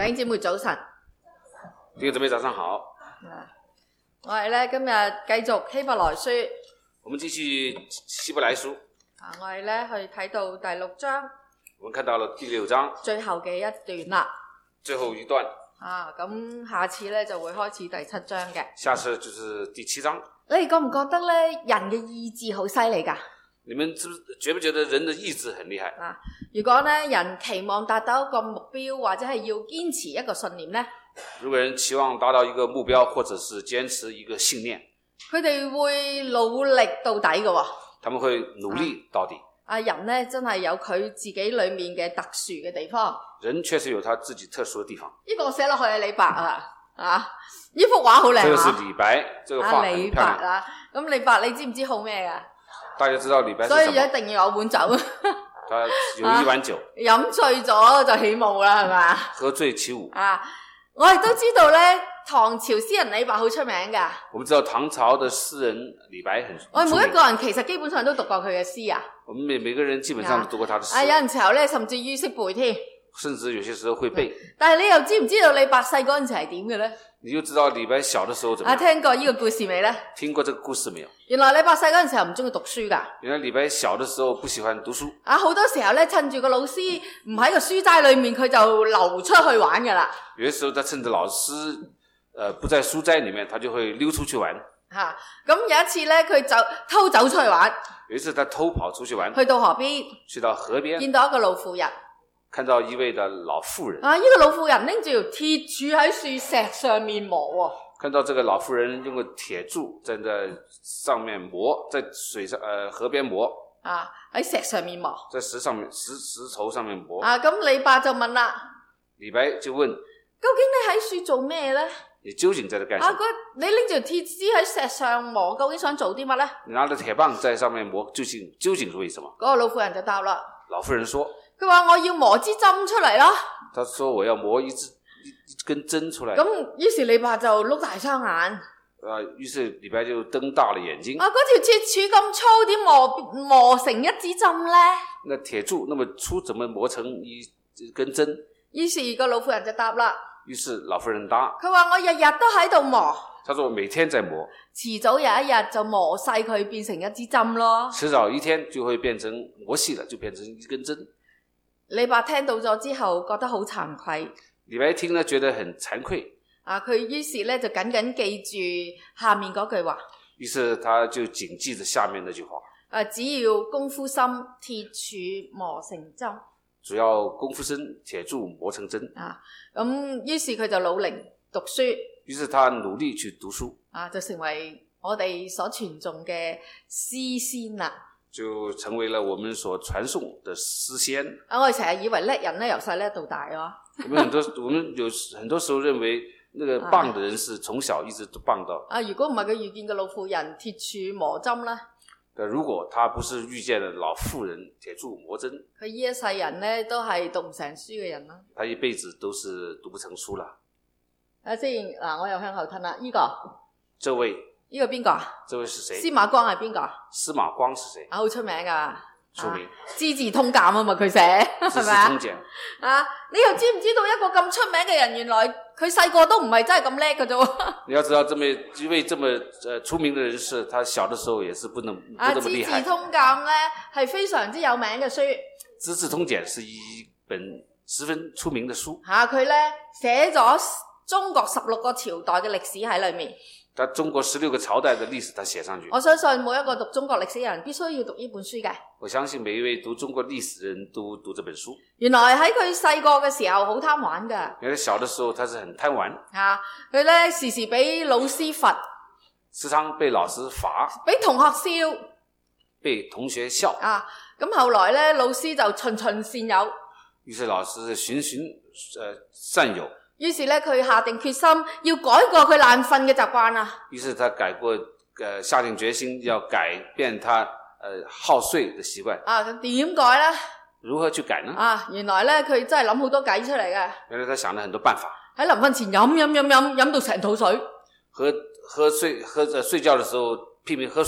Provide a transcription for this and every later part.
弟兄姊妹早晨， 弟兄姊妹早上好。 我哋咧今日繼續希伯來書， 我們繼續希伯來書。 我哋咧去睇到第6章， 我們看到了第6章最後嘅一段啦。 最後一段。 咁下次咧就會開始第7章嘅。 下次就是第7章。 你哋覺唔覺得咧人嘅意志好犀利㗎？ 你們覺不覺得人的意志很厲害？ 如果咧人期望達到一個目標，或者係要堅持一個信念咧， 如果人期望達到一個目標，或者是堅持一個信念， 佢哋會努力到底嘅喎。 他們會努力到底。 人咧真係有佢自己裏面嘅特殊嘅地方。 人確實有他自己特殊的地方。 呢個寫落去係李白呢幅畫好靚啊！ 這個是李白，這個畫很漂亮。 李白咁李白你知唔知好咩㗎？ 大家知道李白是什麼？ 所以一定要有碗酒。 他有一碗酒。 飲醉咗就起舞啦，係咪？ 喝醉起舞。 我哋都知道咧，唐朝詩人李白好出名㗎。 我們知道唐朝的詩人李白很出名。 我哋每一個人其實基本上都讀過佢嘅詩啊。 我們每個人基本上都讀過他的詩。 有陣時候咧，甚至於識背添。 甚至有些時候會背。 但係你又知唔知道李白細嗰陣時係點嘅咧？ 你就知道李白小的時候怎麼樣？ 聽過呢個故事未咧？ 聽過這個故事沒有？ 原來李白細嗰陣時候唔中意讀書㗎。 原來李白小的時候不喜歡讀書。 好多時候咧，趁住個老師唔喺個書齋裏面，佢就溜出去玩㗎啦。 有的時候他趁着老師不在書齋裏面，他就會溜出去玩。 咁有一次咧，佢就偷走出去玩。 有一次他偷跑出去玩， 去到河邊，見到一個老婦人， 看到一位的老婦人。 呢個老婦人拎住條鐵柱喺樹石上面磨喎。 看到這個老婦人用個鐵柱站在上面磨，在水上河邊磨。 喺石上面磨， 在石頭上面磨。 咁李白就問啦， 李白就問： 究竟你喺樹做咩咧？ 你究竟在這幹什麼？ 你拎住鐵枝喺石上磨，究竟想做啲乜咧？ 你拿着鐵棒在上面磨，究竟是為什麼？ 嗰個老婦人就答啦。 老婦人說： 佢話我要磨支針出嚟咯。 他說我要磨一根針出來。 咁於是李白就碌大雙眼。 於是李白就瞪大了眼睛。 嗰條鐵柱咁粗，點磨成一支針咧？ 那鐵柱那麼粗，怎麼磨成一根針？ 於是個老婦人就答啦。 於是老婦人答： 佢話我日日都喺度磨。 他說我每天在磨。 遲早有一日就磨細佢變成一支針咯。 遲早一天就會變成磨細了，就變成一根針。 李白聽到咗之後覺得好慚愧。 李白聽了覺得很慚愧。 佢於是咧就緊緊記住下面嗰句話。 於是他就謹記着下面那句話。 只要功夫深，鐵柱磨成針。 主要功夫深，鐵柱磨成針。 咁於是佢就努力讀書。 於是他努力去讀書。 就成為我哋所傳頌嘅詩仙啦。 就成為了我們所傳頌的詩仙。 我哋成日以為叻人咧由細叻到大咯。 我們有很多時候認為那個棒的人是從小一直都棒到。 如果唔係佢遇見個老婦人鐵柱磨針咧？ 如果他不是遇見了老婦人鐵柱磨針， 佢呢一世人咧都係讀唔成書嘅人啦。 他一輩子都是讀不成書啦。 先我又向後褪啦。 這位呢個邊個啊？ 這位是誰？ 司馬光係邊個啊？ 司馬光是誰？ 好出名噶。 出名。 資治通鑑啊嘛，佢寫係咪啊？ 資治通鑑。 你又知唔知道一個咁出名嘅人，原來佢細個都唔係真係咁叻嘅啫？ 你要知道，一位這麼出名的人士，他小的時候也是不那麼厲害。 資治通鑑咧係非常之有名嘅書。 資治通鑑是一本十分出名的書。 佢咧寫咗中國16個朝代嘅歷史喺裏面。 他中國16個朝代的歷史，他寫上去。 我相信每一個讀中國歷史嘅人必須要讀呢本書嘅。我相信每一位讀中國歷史的人都讀這本書。 原來喺佢細個嘅時候好貪玩㗎。 原來小的時候他是很貪玩。 佢咧時時俾老師罰， 時常被老師罰， 俾同學笑， 被同學笑。 咁後來咧老師就循循善誘。 於是老師循善誘。 於是咧，佢下定決心要改過佢懶瞓嘅習慣啊。 於是他下定決心要改變他好睡的習慣。 咁點改咧？ 如何去改呢？ 原來咧佢真係諗好多計出嚟嘅。 原來他想了很多辦法。 喺臨瞓前飲到成肚水。 睡覺的時候拼命喝水。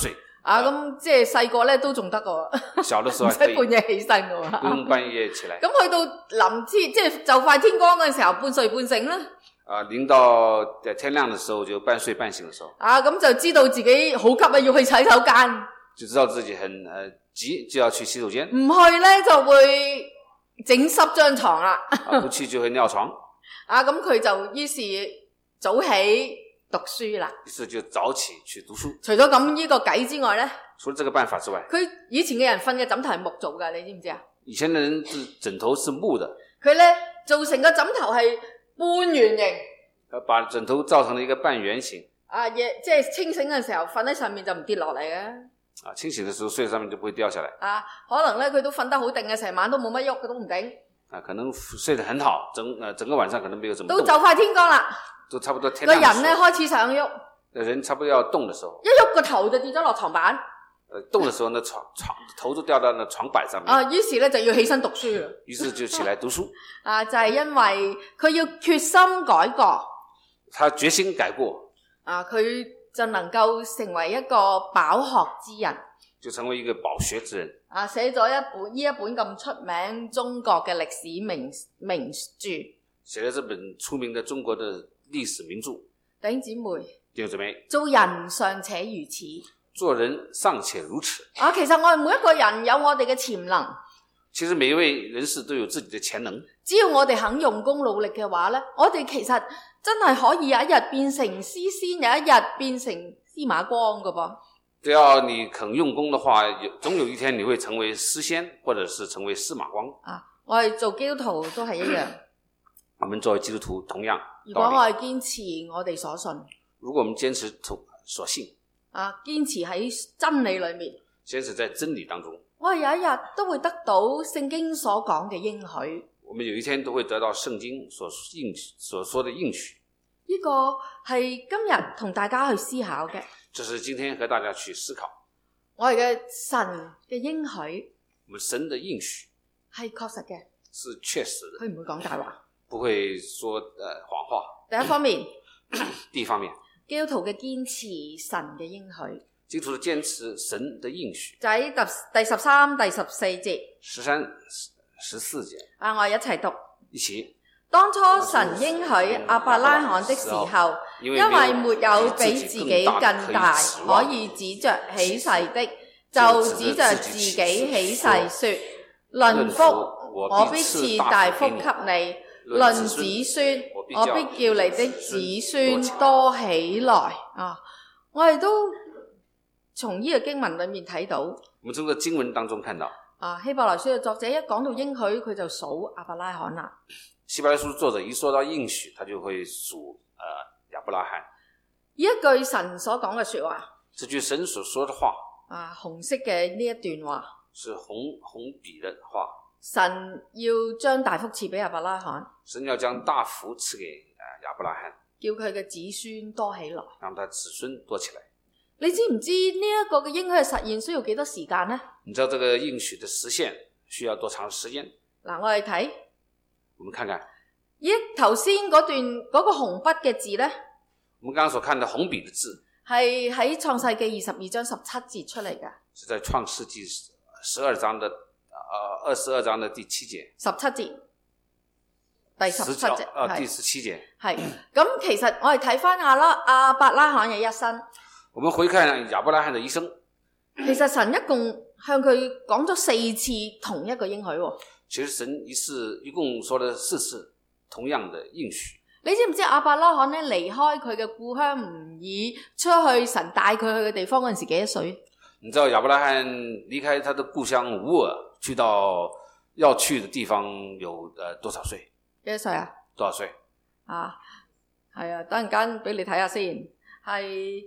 咁即係細個咧都仲得喎， 小的時候唔使半夜起身嘅喎， 不用半夜起來。 咁去到臨天即係就快天光嘅時候，半睡半醒啦。 臨到天亮的時候就半睡半醒的時候。 咁就知道自己好急啊，要去洗手間。 就知道自己很急，就要去洗手間。 唔去咧就會整濕張床啦。 不去就會尿床。 咁佢就於是早起讀書啦。 於是就早起去讀書。 除咗咁呢個計之外咧， 除了這個辦法之外， 佢以前嘅人瞓嘅枕頭係木做㗎，你知唔知啊？ 以前的人枕頭是木的。 佢咧做成個枕頭係半圓形。 把枕頭造成了一個半圓形。 即係清醒嘅時候瞓喺上面就唔跌落嚟嘅。 清醒的時候睡在上面就不會掉下來。 可能咧佢都瞓得好定嘅，成晚都冇乜喐，佢都唔定。 可能睡得很好，整個晚上可能沒有怎麼動。 都就快天光啦， 都差不多天亮的時候。 個人咧開始想喐。 人差不多要動的時候。 一喐個頭就跌咗落床板。 動的時候呢，頭就掉到那床板上面。 於是咧就要起身讀書啦。 於是就起來讀書。 就係因為佢要決心改過。 他決心改過。 佢就能夠成為一個飽學之人。 就成為一個飽學之人。 寫咗一本咁出名中國嘅歷史名著。 寫了這本出名的中國的歷史名著。 弟兄姊妹。 弟兄姊妹。 做人尚且如此。 做人尚且如此。 其實我哋每一個人有我哋嘅潛能。 其實每一位人士都有自己的潛能。 只要我哋肯用功努力嘅話呢，我哋其實真係可以有一日變成詩仙，有一日變成司馬光㗎噃。 只要你肯用功的話，總有一天你會成為詩仙，或者是成為司馬光。 我哋做基督徒都係一樣。 我們作為基督徒同樣。 如果我哋堅持我哋所信， 如果我們堅持所信， 堅持喺真理裏面， 堅持在真理當中， 我哋有一日都會得到聖經所講嘅應許。 我們有一天都會得到聖經所說的應許。 呢個係今日同大家去思考嘅。 這是今天和大家去思考。 我哋嘅神嘅應許， 我們神的應許係確實嘅， 是確實的。 佢唔會講大話， 不會說謊話。 第一方面， 第一方面， 基督徒嘅堅持神嘅應許。 基督徒堅持神的應許。 就喺第13、第14節。 13、14節。 我哋一齊讀。 一起。 當初神應許亞伯拉罕的時候，因為沒有比自己更大可以指着起誓的，就指着自己起誓說：論福，我必賜大福給你；論子孫，我必叫你的子孫多起來。我哋都從呢個經文裏面睇到。 我們從這個經文當中看到。 希伯來書嘅作者一講到應許，佢就數亞伯拉罕啦。 希伯來書作者一說到應許，他就會數亞伯拉罕。 呢一句神所講嘅說話， 這句神所說的話， 紅色嘅呢一段話， 是紅筆的話。 神要將大福賜俾亞伯拉罕， 神要將大福賜給亞伯拉罕， 叫佢嘅子孫多起來， 讓他子孫多起來。 你知唔知呢一個嘅應許嘅實現需要幾多時間呢？ 你知道這個應許的實現需要多長時間？ 我哋睇。 我們看看， 頭先嗰段嗰個紅筆嘅字呢， 我們剛剛所看的紅筆的字， 係喺創世記22章17節出嚟嘅， 是在創世記22章的22章的第7節 ，17節，第17節， 第17節， 係咁。其實我哋睇翻亞伯拉罕嘅一生， 我們回看亞伯拉罕的一生， 其實神一共向佢講咗4次同一個應許喎。 其實神一共說了4次同樣的應許。 你知唔知亞伯拉罕咧離開佢嘅故鄉吾珥出去神帶佢去嘅地方嗰陣時幾多歲？ 你知道亞伯拉罕離開他的故鄉烏爾去到要去的地方有多少歲？ 幾多歲啊？ 多少歲？ 係啊，等陣間俾你睇下先，係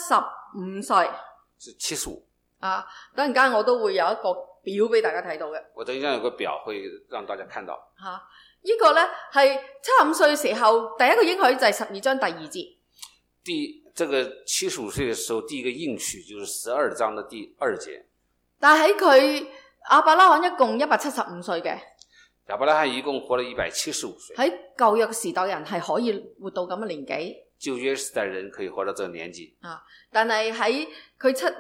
75歲。 是75。 等陣間我都會有一個表俾大家睇到嘅。 我等一下有個表會讓大家看到。 呢個呢係75歲嘅時候第一個應許就係12章第2節。 這個75歲嘅時候第一個應許就是12章的第2節。但係喺亞伯拉罕一共175歲嘅。 亞伯拉罕一共活了175歲。 喺舊約時代人係可以活到咁嘅年紀。 舊約時代人可以活到這個年紀。 但係喺佢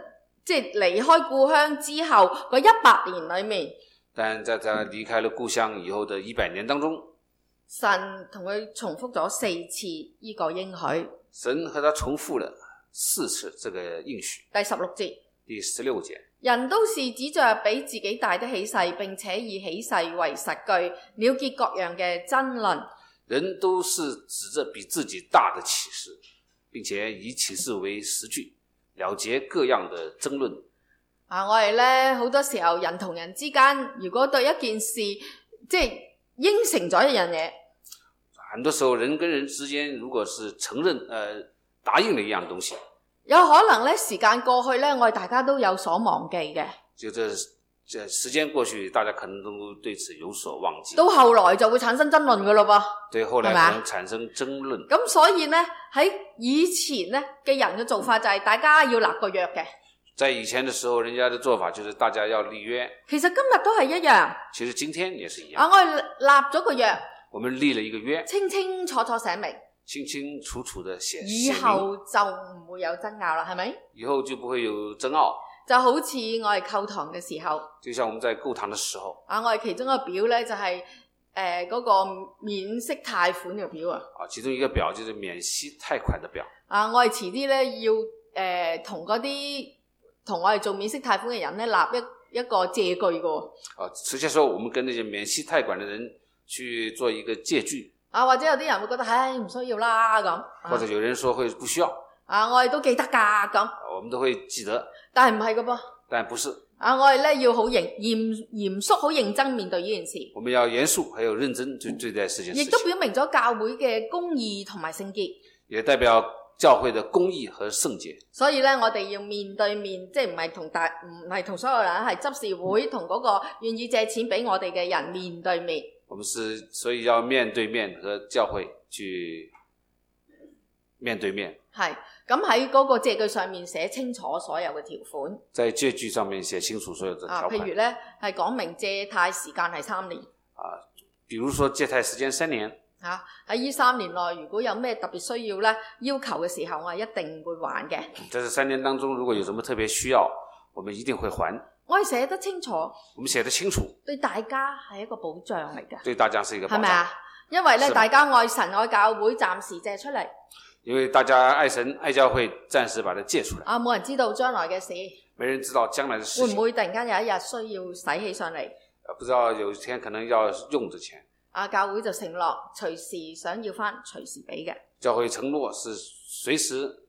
即係離開故鄉之後嗰100年裏面， 但在他離開了故鄉以後的100年當中， 神同佢重複咗4次呢個應許。 神和他重複了4次這個應許。 第16節， 第16節， 人都是指着比自己大的起誓，並且以起誓為實據，了結各樣嘅爭論。 人都是指着比自己大的起誓，並且以起誓為實據，了結各樣的爭論。 我哋呢好多時候人同人之間，如果對一件事即係應承咗一樣嘢， 很多時候人跟人之間如果是承認答應了一樣東西， 有可能呢時間過去呢，我哋大家都有所忘記嘅。 就這時間過去，大家可能都對此有所忘記， 到後來就會產生爭論㗎喇噃。 對，後來可能產生爭論。 咁所以呢，喺以前呢嘅人嘅做法就係大家要立個約嘅。 在以前的時候，人家的做法就是大家要立約。 其實今日都係一樣。 其實今天也是一樣。 我哋立咗個約， 我們立了一個約， 清清楚楚寫明， 清清楚楚的寫明， 以後就唔會有爭拗啦，係咪？ 以後就不會有爭拗。 就好似我哋購堂嘅時候， 就像我們在購堂的時候， 我哋其中一個表呢，就係嗰個免息貸款嘅表啊。 其中一個表就是免息貸款的表。 我哋遲啲呢，要同嗰啲同我哋做免息貸款嘅人呢，立一個借據嘅。 直接說，我們跟那些免息貸款的人去做一個借據。 或者有啲人會覺得唉唔需要啦咁。 或者有人說會不需要。 我哋都記得㗎咁。 我們都會記得。 但係唔係㗎噃。 但不是。 我哋呢要好嚴肅、好認真面對呢件事。 我們要嚴肅還有認真去對待這件事情。 亦都表明咗教會嘅公義同埋聖潔。 也代表教會的公義和聖潔。所以呢，我哋要面對面，即係唔係同所有人，係執事會同嗰個願意借錢俾我哋嘅人面對面。 我們所以要面對面和教會去面對面。係， 咁喺嗰個借據上面寫清楚所有嘅條款。 在借據上面寫清楚所有的條款。 譬如呢，係講明借貸時間係3年。 比如說借貸時間3年。 喺呢3年內，如果有咩特別需要呢，要求嘅時候，我係一定會還嘅。 在這3年當中，如果有什麼特別需要，我們一定會還。 我係寫得清楚。我們寫得清楚。對大家係一個保障嚟嘅。 對大家是一個保障。 係咪啊？因為呢，大家愛神愛教會，暫時借出嚟。 因為大家愛神愛教會，暫時把它借出來。 冇人知道將來嘅事。 沒人知道將來的事情。 會唔會突然間有一日需要使起上嚟？ 不知道有一天可能要用這錢。 教會就承諾隨時想要返隨時俾嘅。 教會承諾是隨時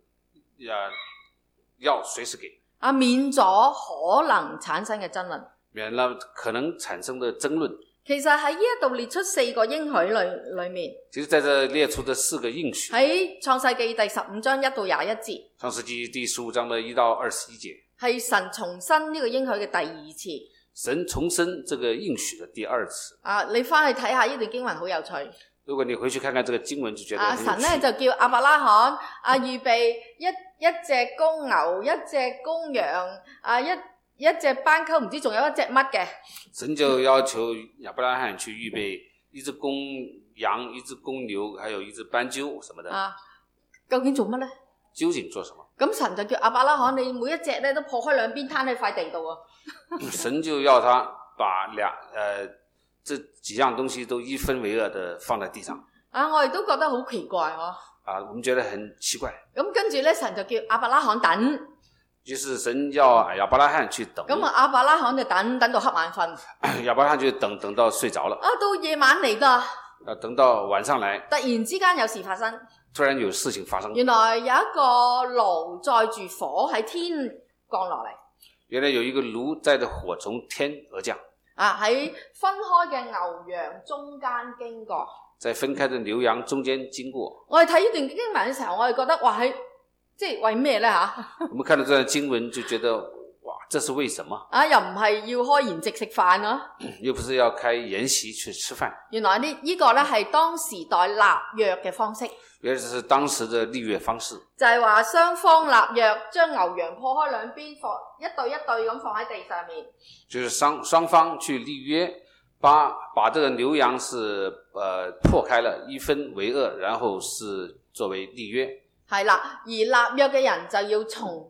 要隨時給。 免咗可能產生嘅爭論。免了可能產生的爭論。 其實喺呢一度列出4個應許裏面。 其實在這列出的4個應許。 喺創世紀第15章1到21節。 創世紀第15章的1到21節。係神重申呢個應許嘅第2次。 神重申這個應許的第2次。 你返去睇下呢段經文好有趣。 如果你回去看看這個經文就覺得很有趣。 神呢就叫亞伯拉罕預備一隻公牛、一隻公羊一隻斑鳩，唔知仲有一隻乜嘅。 神就要求亞伯拉罕去預備一隻公羊、一隻公牛，還有一隻斑鳩什麼的。 究竟做乜呢？ 究竟做什麼？ 咁神就叫亞伯拉罕，你每一隻咧都破開兩邊攤喺塊地度啊。 神就要他把這幾樣東西都一分為二的放在地上。 我哋都覺得好奇怪哦。 我們覺得很奇怪。 咁跟住咧，神就叫亞伯拉罕等。 就是神要亞伯拉罕去等。咁亞伯拉罕就等到瞌眼瞓。 亞伯拉罕就等到睡着了。到夜晚嚟㗎。 等到晚上來。 突然之間有事發生。 突然有事情發生。 原來有一個爐載住火喺天降落嚟。 原來有一個爐載着火從天而降。 喺分開嘅牛羊中間經過。 在分開的牛羊中間經過。 我哋睇呢段經文嘅時候，我哋覺得哇，即係為咩呢？ 我們看到這段經文就覺得哇，這是為什麼？ 又唔係要開筵席食飯啊？ 又不是要開筵席去吃飯。原來呢個呢係當時代立約嘅方式。 原來這是當時的立約方式。 就係話雙方立約，將牛羊破開兩邊，放一對一對咁放喺地上面。 就是雙方去立約，把這個牛羊是破開了，一分為二，然後是作為立約。 係啦，而立約嘅人就要從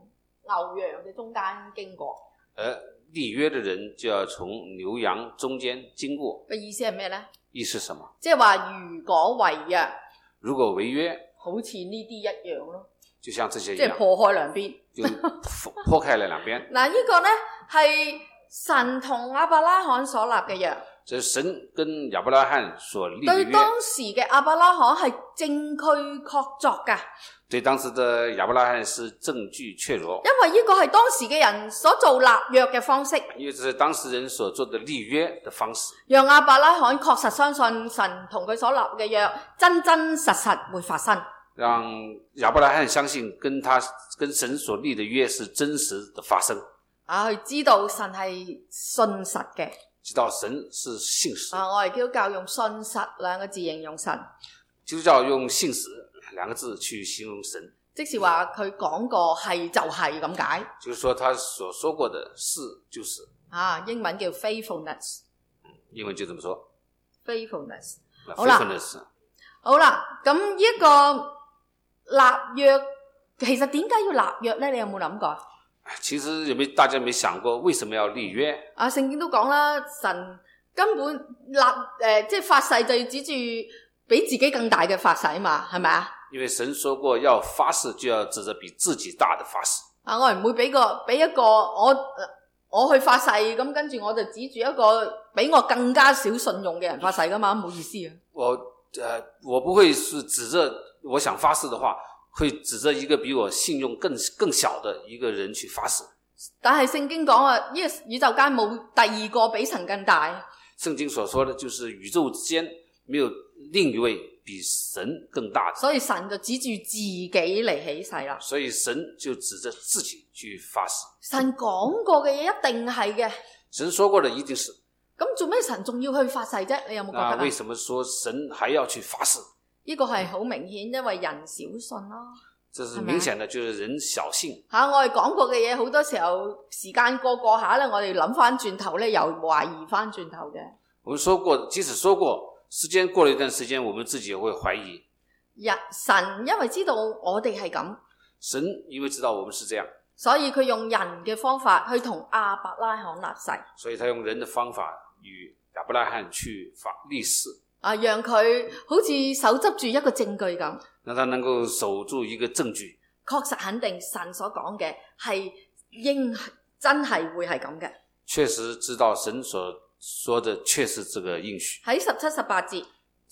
牛羊嘅中間經過。 而立約的人就要從牛羊中間經過。 嘅意思係咩呢？ 意思是什麼？ 即係話如果違約， 如果違約， 好似呢啲一樣咯， 就像這些一樣， 即係破開兩邊， 就破開了兩邊。 嗱，呢個呢係神同亞伯拉罕所立嘅約。 這是神跟亞伯拉罕所立的約， 對當時嘅亞伯拉罕係證據確鑿㗎。 對當時的亞伯拉罕是證據確鑿， 因為呢個係當時嘅人所做立約嘅方式， 因為這是當時人所做的立約的方式， 讓亞伯拉罕確實相信神同佢所立嘅約真真實實會發生， 讓亞伯拉罕相信跟神所立的約是真實的發生， 佢知道神係信實嘅， 知道神是信實。 我哋基督教用信實兩個字形容神， 基督教用信實兩個字去形容神， 即是話佢講過係就係咁解， 就是說他所說過的是就是， 英文叫 faithfulness， 英文就這麼說 faithfulness。 faithfulness。 好啦，咁呢一個立約其實點解要立約呢？你有冇諗過？ 其實大家有沒有想過為什麼要立約？ 聖經都講啦，神根本即係發誓就要指住比自己更大嘅發誓嘛，係咪啊？因為神說過要發誓就要指着比自己大的發誓。 我唔會俾一個我去發誓，咁跟住我就指住一個比我更加少信用嘅人發誓噶嘛，冇意思啊。 我不會是指着我想發誓的話，會指着一個比我信用更小的一個人去發誓。 但係聖經講呢個宇宙間冇第二個比神更大。 聖經所說的就是宇宙之間沒有另一位比神更大的， 所以神就指住自己嚟起誓啦。 所以神就指着自己去發誓。 神講過嘅嘢一定係嘅。 神說過的一定是。 咁做咩神仲要去發誓啫？你有冇覺得啊？ 為什麼說神還要去發誓？ 呢個係好明顯，因為人小信咯。 這是明顯的，就是人小信。 我哋講過嘅嘢，好多時候時間過下咧，我哋諗翻轉頭咧，又懷疑翻轉頭嘅。 我們說過，即使說過，時間過了一段時間，我們自己也會懷疑。 神因為知道我哋係咁， 神因為知道我們是這樣， 所以佢用人嘅方法去同亞伯拉罕立誓。 所以他用人的方法與亞伯拉罕去立誓。 讓佢好似手執住一個證據咁， 讓他能夠守住一個證據， 確實肯定神所講嘅係真係會係咁嘅。 確實知道神所說的確是這個應許。 喺17、18節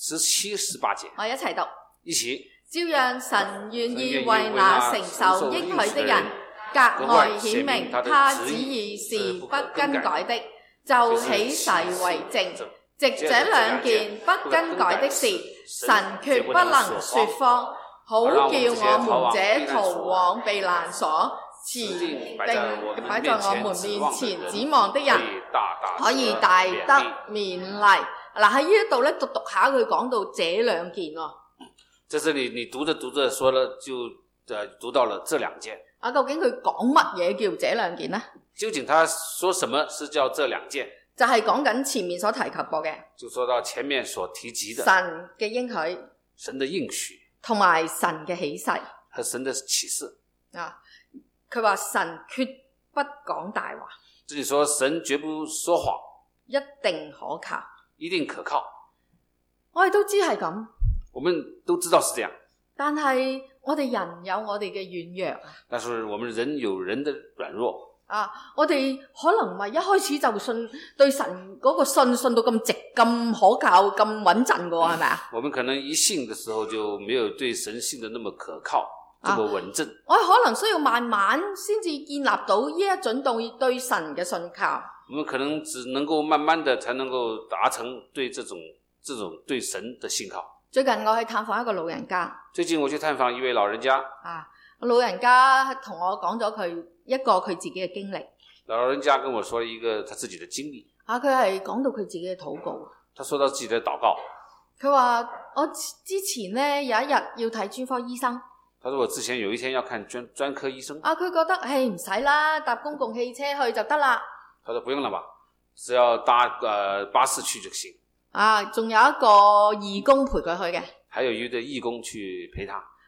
，17、18節， 我一齊讀， 一起。 照樣神願意為那承受應許的人格外顯明他旨意是不更改的，就起誓為證。藉這兩件不更改的事，神決不能說謊，好叫我們這逃往避難所持定擺在我們面前指望的人，可以大得勉勵。喺呢度咧讀下佢講到這兩件喎。 在這裡你讀着說了就讀到了這兩件。 究竟佢講乜嘢叫這兩件呢？ 究竟他說什麼是叫這兩件？ 就係講緊前面所提及過嘅， 就說到前面所提及的神嘅應許， 神的應許， 同埋神嘅起誓， 和神的啟示。 佢話神決不講大話， 這裡說神絕不說謊， 一定可靠， 一定可靠。 我哋都知係咁， 我們都知道是這樣， 但係我哋人有我哋嘅軟弱， 但是我們人有人的軟弱。 我哋可能唔係一開始就信對神嗰個信到咁直咁可靠咁穩陣嘅喎，係咪啊？ 我們可能一信的時候就沒有對神信得那麼可靠，這麼穩陣。 我哋可能需要慢慢先至建立到呢一種對神嘅信靠。 我們可能只能夠慢慢的才能夠達成對這種對神的信靠。 最近我去探訪一個老人家。 最近我去探訪一位老人家。 老人家同我講咗佢一個佢自己嘅經歷。 老人家跟我說了一個他自己的經歷。佢係講到佢自己嘅禱告。 他說到自己的禱告。 佢話我之前呢有一日要睇專科醫生。 他說我之前有一天要看專科醫生。 佢覺得唔使啦，搭公共汽車去就得啦。 他說不用了吧，只要搭巴士去就行。仲有一個義工陪佢去嘅。 還有一個義工去陪他。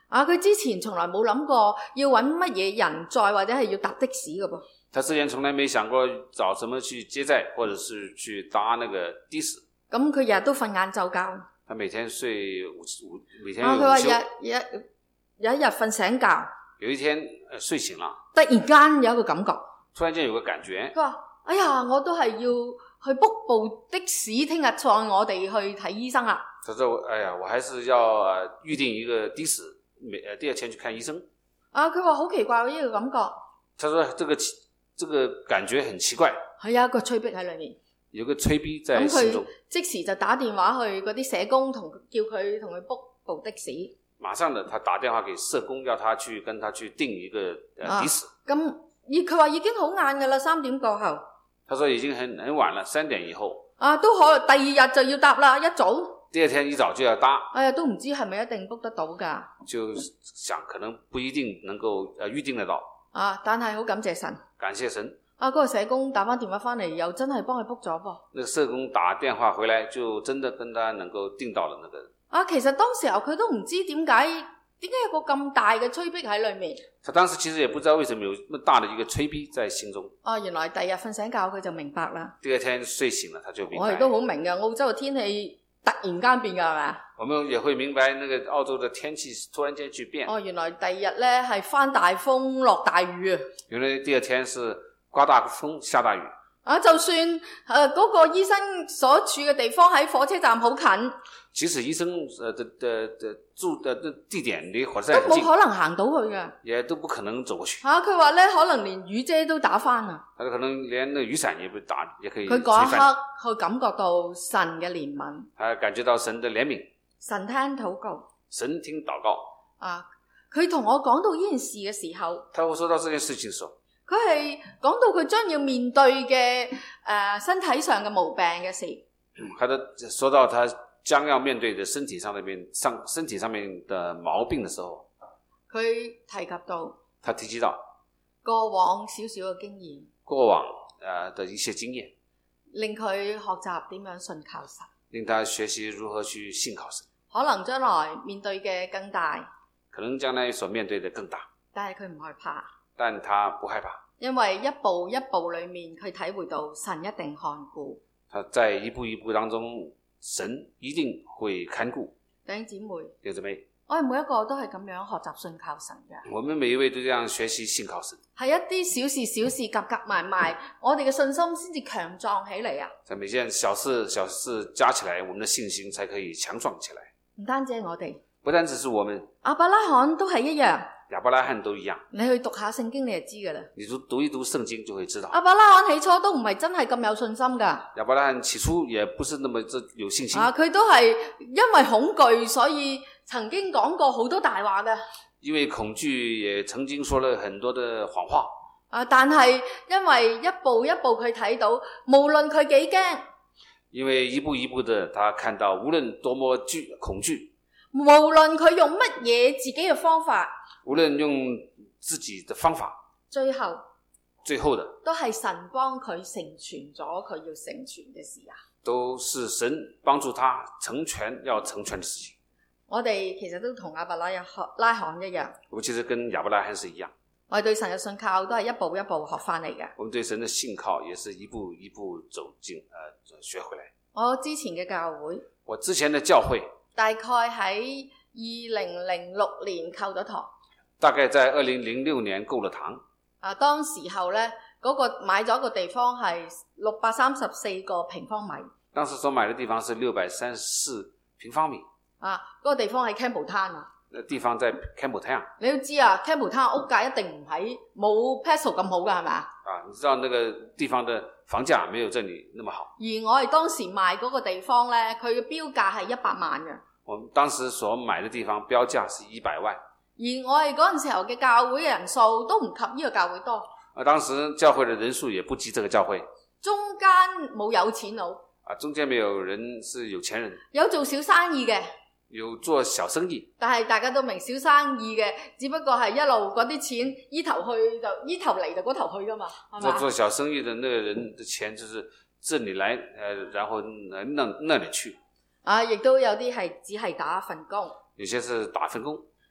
佢之前從來冇諗過要揾乜嘢人載或者係要搭的士嘅噃。 他之前從來沒想過找什麼去接載，或者是去搭那個的士。 咁佢日日都瞓晏晝覺。 他每天每天佢話有一日瞓醒覺， 有一天睡醒了， 突然間有一個感覺， 突然間有個感覺。 佢話：哎呀，我都係要去 book 部的士，聽日載我哋去睇醫生啦。 他說：哎呀，我還是要預定一個的士，第二天去看醫生。 佢話好奇怪呢個感覺。 他說這個感覺很奇怪。 係啊，個催逼喺裏面。 有個催逼在心中。 即時就打電話去嗰啲社工，叫佢同佢 book 部的士。 馬上的，他打電話給社工，要他去跟他去訂一個的士。 佢話已經好晏噶啦，3點過後。 他說已經很晚了，3點以後。 都可能第二日就要搭啦，一早。 第二天一早就要搭。 哎呀，都唔知係咪一定 book 得到噶。 就想可能不一定能夠預定得到。 但係好感謝神。 感謝神。 嗰個社工打返電話返嚟，又真係幫佢 book 咗噃。 那個社工打電話回來，就真的跟他能夠訂到了那個。 其實當時候佢都唔知點解有個咁大嘅催逼喺裏面。 他當時其實也不知道為什麼有那麼大的一個催逼在心中。 原來第二日瞓醒覺佢就明白啦。 第二天睡醒了他就明白。 我哋都好明嘅，澳洲嘅天氣突然間變㗎係咪？ 我們也會明白那個澳洲的天氣突然間去變。 原來第二日咧係翻大風落大雨啊！ 原來第二天是刮大風下大雨。 就算嗰個醫生所處嘅地方喺火車站好近， 即使醫生住的地點離火車站都冇可能行到去嘅， 也都不可能走過去。 佢話咧可能連雨遮都打翻啊！ 他可能連那雨傘也不打，也可以。 佢嗰一刻佢感覺到神嘅憐憫， 他感覺到神的憐憫， 神聽禱告， 神聽禱告。 佢同我講到呢件事嘅時候， 他會說到這件事情的時候， 佢係講到佢將要面對嘅身體上嘅毛病嘅事。 他都說到他將要面對的身體上面的毛病的時候， 佢提及到， 他提及到過往少少嘅經驗， 過往的一些經驗， 令佢學習點樣信靠神， 令他學習如何去信靠神。 可能將來面對嘅更大， 可能將來所面對的更大， 但係佢唔害怕， 但他不害怕， 因為一步一步裏面佢體會到神一定看顧。 他在一步一步當中，神一定會看顧。 弟兄姊妹， 弟兄姊妹， 我哋每一個都係咁樣學習信靠神嘅。 我們每一位都這樣學習信靠神。 係一啲小事夾埋埋，我哋嘅信心先至強壯起嚟啊！ 在每件小事加起來，我們的信心才可以強壯起來。 唔單止係我哋， 不單只是我們， 亞伯拉罕都係一樣。 亞伯拉罕都一樣。 你去讀下聖經你就知㗎啦。 你讀一讀聖經就會知道。 亞伯拉罕起初都唔係真係咁有信心㗎。 亞伯拉罕起初也不是那麼有信心。 佢都係因為恐懼，所以曾經講過好多大話㗎。 因為恐懼，也曾經說了很多的謊話。 但係因為一步一步佢睇到，無論佢幾驚， 因為一步一步的，他看到無論多麼恐懼， 無論佢用乜嘢自己嘅方法， 無論用自己的方法， 最後的都係神幫佢成全咗佢要成全嘅事啊！ 都是神幫助他要成全的事情。 我哋其實都同亞伯拉罕一樣， 我其實跟亞伯拉罕是一樣。 我哋對神嘅信靠都係一步一步學翻嚟嘅。 我們對神的信靠也是一步一步走進學回來。 我之前嘅教會， 我之前的教會大概喺2006年購咗堂， 大概在2006年購了堂。 當時候呢，嗰個買咗個地方係634個平方米。當時所買的地方是 634平方米。 嗰個地方喺 Campbelltown 啊。 地方在 Campbelltown。 你都知啊 Campbelltown 屋價一定唔喺冇 Pasco 咁好㗎係咪？ 你知道那個地方的房價沒有這裡那麼好。 而我哋當時賣嗰個地方呢，佢嘅標價係100萬嘅。 我們當時所買的地方標價是100萬。 而我哋嗰陣時候嘅教會嘅人數都唔及呢個教會多。 當時教會的人數也不及這個教會。 中間冇有錢佬。 中間沒有人是有錢人。 有做小生意嘅。 有做小生意。但係大家都明小生意嘅，只不過係一路嗰啲錢依頭去就依頭嚟就嗰頭去噶嘛，係嘛？ 做小生意的那個人的錢就是這裡來，然後那裡去。 亦都有啲係只係打份工。 有些是打份工。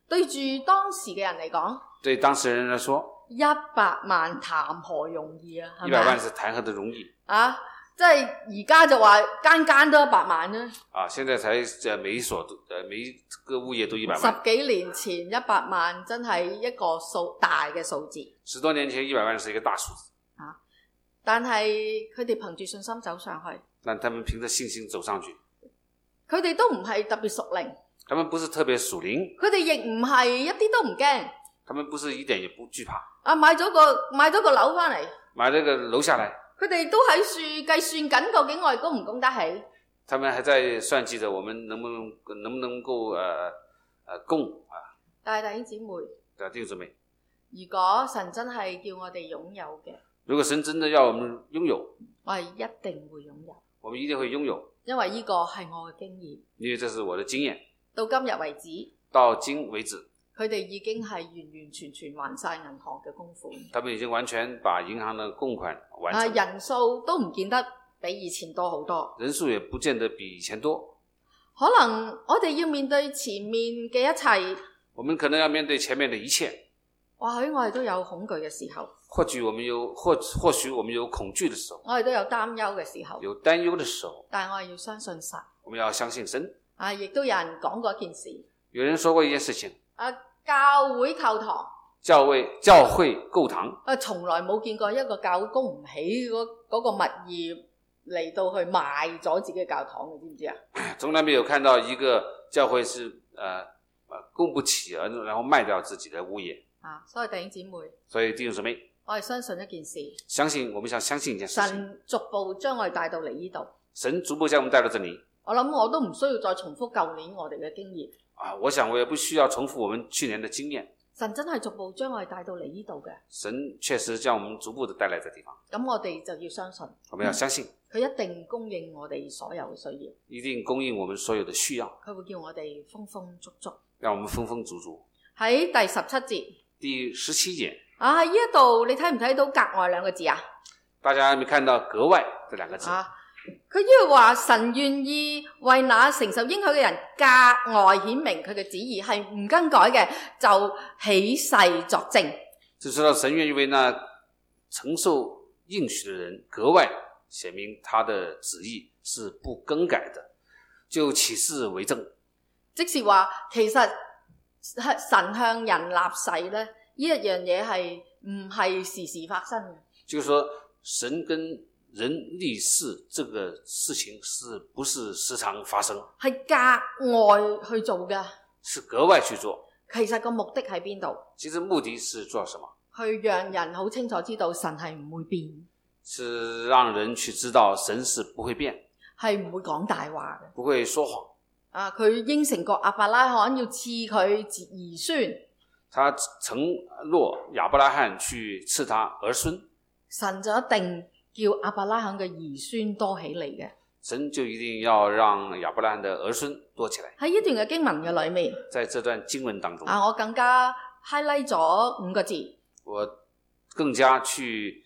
對住當時嘅人嚟講， 對當時人來說 100萬談何容易啊，係咪 100萬是談何的容易啊？即係而家就話間間都100萬啦。 啊，現在才每一個物業都100萬。 10幾年前100萬真係一個大嘅數字。 10多年前100萬是一個大數字。 啊，但係佢哋憑住信心走上去。 但他們憑着信心走上去。 佢哋都唔係特別屬靈。 他們不是特別屬靈。 佢哋亦唔係一啲都唔驚。 他們不是一點也不懼怕。 啊，買咗個樓翻嚟。 買咗個樓下來。 佢哋都喺度計算緊，究竟我哋供唔供得起？ 他們還在算計着我們能不能夠供啊？ 但係弟兄姊妹， 弟兄姊妹， 如果神真係叫我哋擁有嘅， 如果神真的要我們擁有， 我係一定會擁有。 我們一定會擁有， 因為呢個係我嘅經驗。 因為這是我的經驗。 到今日為止， 到今為止， 佢哋已經係完全還晒銀行嘅供款。 他們已經完全把銀行的供款完成。 人數都唔見得比以前多好多。 人數也不見得比以前多。 可能我哋要面對前面嘅一切。 我們可能要面對前面的一切。 或許我哋都有恐懼嘅時候。 或許我們有恐懼的時候。 我哋都有擔憂嘅時候。 有擔憂的時候。 但係我哋要相信神。 我們要相信神。 亦都有人講過一件事。 有人說過一件事情。 教會購堂。 教會購堂。 從來冇見過一個教會供唔起嗰個物業嚟到去賣咗自己嘅教堂，你知唔知啊？ 從來沒有看到一個教會是供不起，然後賣掉自己的物業。 所以弟兄姊妹。 所以弟兄姊妹。 我哋相信一件事。 我們想相信一件事情。 神逐步將我哋帶到嚟呢度。 神逐步將我們帶到這裡。 我諗我都唔需要再重複舊年我哋嘅經驗。 我想我也不需要重複我們去年的經驗。 神真係逐步將我哋帶到嚟呢度嘅。 神確實將我們逐步的帶來這地方。 咁我哋就要相信。 我們要相信。 佢一定供應我哋所有嘅需要。 一定供應我們所有的需要。 佢會叫我哋豐豐足足。 讓我們豐豐足足。 喺第17節。 第17節。 喺呢一度你睇唔睇到格外兩個字啊？ 大家有冇看到格外這兩個字？ 佢呢度話神願意為那承受應許嘅人格外顯明佢嘅旨意，係唔更改嘅，就起誓作證。 就知道神願意為那承受應許的人格外顯明他的旨意是不更改的，就起誓為證。 即是話其實神向人立誓咧，呢一樣嘢係唔係時時發生嘅。就是說神跟人立誓這個事情是不是時常發生？ 係格外去做嘅。 是格外去做。 其實個目的喺邊度？ 其實目的是做什麼？ 去讓人好清楚知道神係唔會變。 是讓人去知道神是不會變。 係唔會講大話嘅。 不會說謊。 佢應承過亞伯拉罕要賜佢兒孫。 他承諾亞伯拉罕去賜他兒孫。 神就一定叫亞伯拉罕嘅兒孫多起嚟嘅。 神就一定要讓亞伯拉罕的兒孫多起來。喺呢段嘅經文嘅裏面， 在這段經文當中， 我更加 highlight 咗5個字。我更加去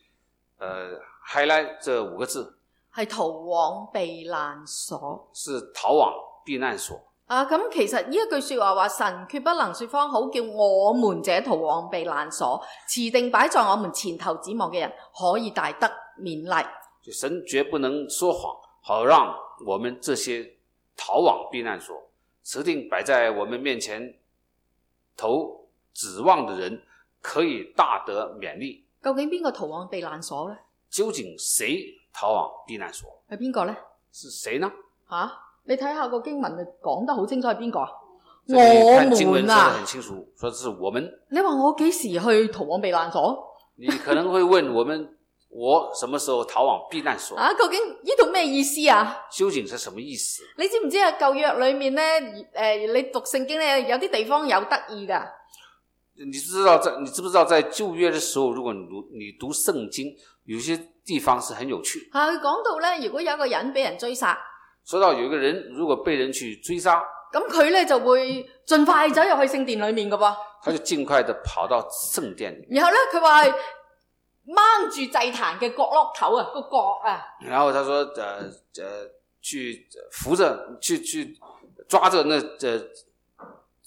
highlight 這5個字， 係逃往避難所。 是逃往避難所。 咁其實呢一句說話話，神決不能說謊，好叫我們這逃往避難所持定擺在我們前頭指望嘅人可以大得勉勵。 神絕不能說謊，好讓我們這些逃往避難所持定擺在我們面前頭指望的人可以大得勉勵。 究竟邊個逃往避難所呢？ 究竟誰逃往避難所？ 係邊個呢？ 是誰呢？ 你睇下個經文講得好清楚係邊個啊？ 我們經文說得很清楚，說是我們。 你話我幾時去逃往避難所？ 你可能會問我什麼時候逃往避難所？ 究竟呢度咩意思啊？ 究竟是什麼意思？ 你知唔知啊？舊約裏面咧，你讀聖經咧，有啲地方有得意噶。 你知不知道在舊約的時候，如果你讀聖經，有些地方是很有趣。 佢講到咧，如果有一個人俾人追殺。 說到有一個人如果被人去追殺， 咁佢咧就會盡快走入去聖殿裏面噶噃。 他就盡快地跑到聖殿裏面。 然後咧，佢話係掹住祭壇嘅角落頭啊，個角啊。 然後他說去扶着去抓着那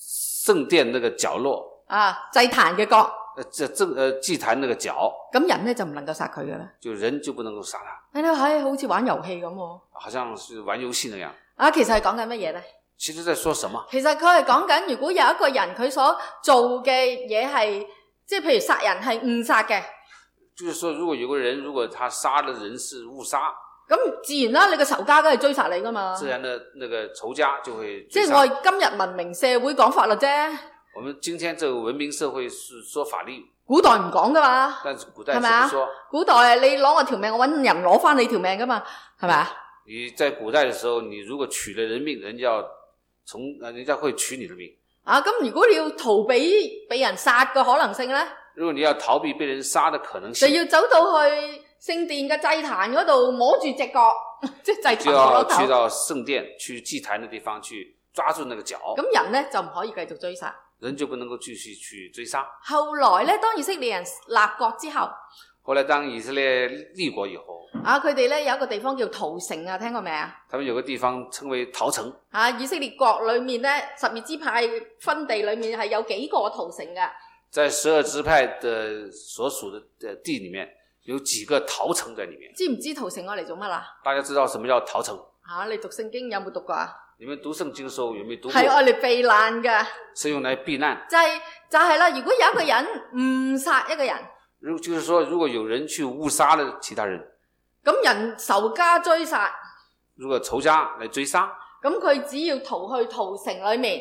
聖殿那個角落祭壇嘅角， 祭壇那個角， 咁人呢就唔能夠殺佢嘅啦。 就人就不能夠殺他。 你睇好似玩遊戲咁喎。 好像是玩遊戲那樣。 其實係講緊乜嘢呢？ 其實在說什麼？ 其實佢係講緊，如果有一個人佢所做嘅嘢係，即係譬如殺人係誤殺嘅， 就是說如果有個人，如果他殺的人是誤殺， 咁自然啦，你個仇家梗係追殺你噶嘛。 自然的那個仇家就會追殺。即係我哋今日文明社會講法律啫。 我們今天這個文明社會是說法律， 古代唔講噶嘛。 但是古代是不說。 古代你攞我條命，我搵人攞翻你條命噶嘛，係咪啊？ 你在古代的時候，你如果取了人命，人家會取你的命。 咁如果你要逃避被人殺嘅可能性呢？ 如果你要逃避被人殺的可能性， 就要走到去聖殿嘅祭壇嗰度摸住隻角，即係祭壇就要去到聖殿去祭壇的地方去抓住那個角。 咁人呢就唔可以繼續追殺， 人就不能夠繼續去追殺。 後來呢，當以色列人立國之後， 後來當以色列立國以後， 佢哋呢有一個地方叫逃城啊，聽過未啊？ 他們有個地方稱為逃城。 以色列國裏面呢，12支派分地裏面係有幾個逃城嘅。 在12支派的所屬的地裏面，有幾個逃城在裏面。 知唔知逃城我嚟做乜啦？ 大家知道什麼叫逃城？ 你讀聖經有冇讀過啊？ 你們讀聖經的時候有沒有讀過？ 係愛嚟避難嘅， 是用來避難。 就係啦，如果有一個人誤殺一個人， 就是說如果有人去誤殺了其他人， 咁人仇家追殺， 如果仇家來追殺， 咁佢只要逃去逃城裏面，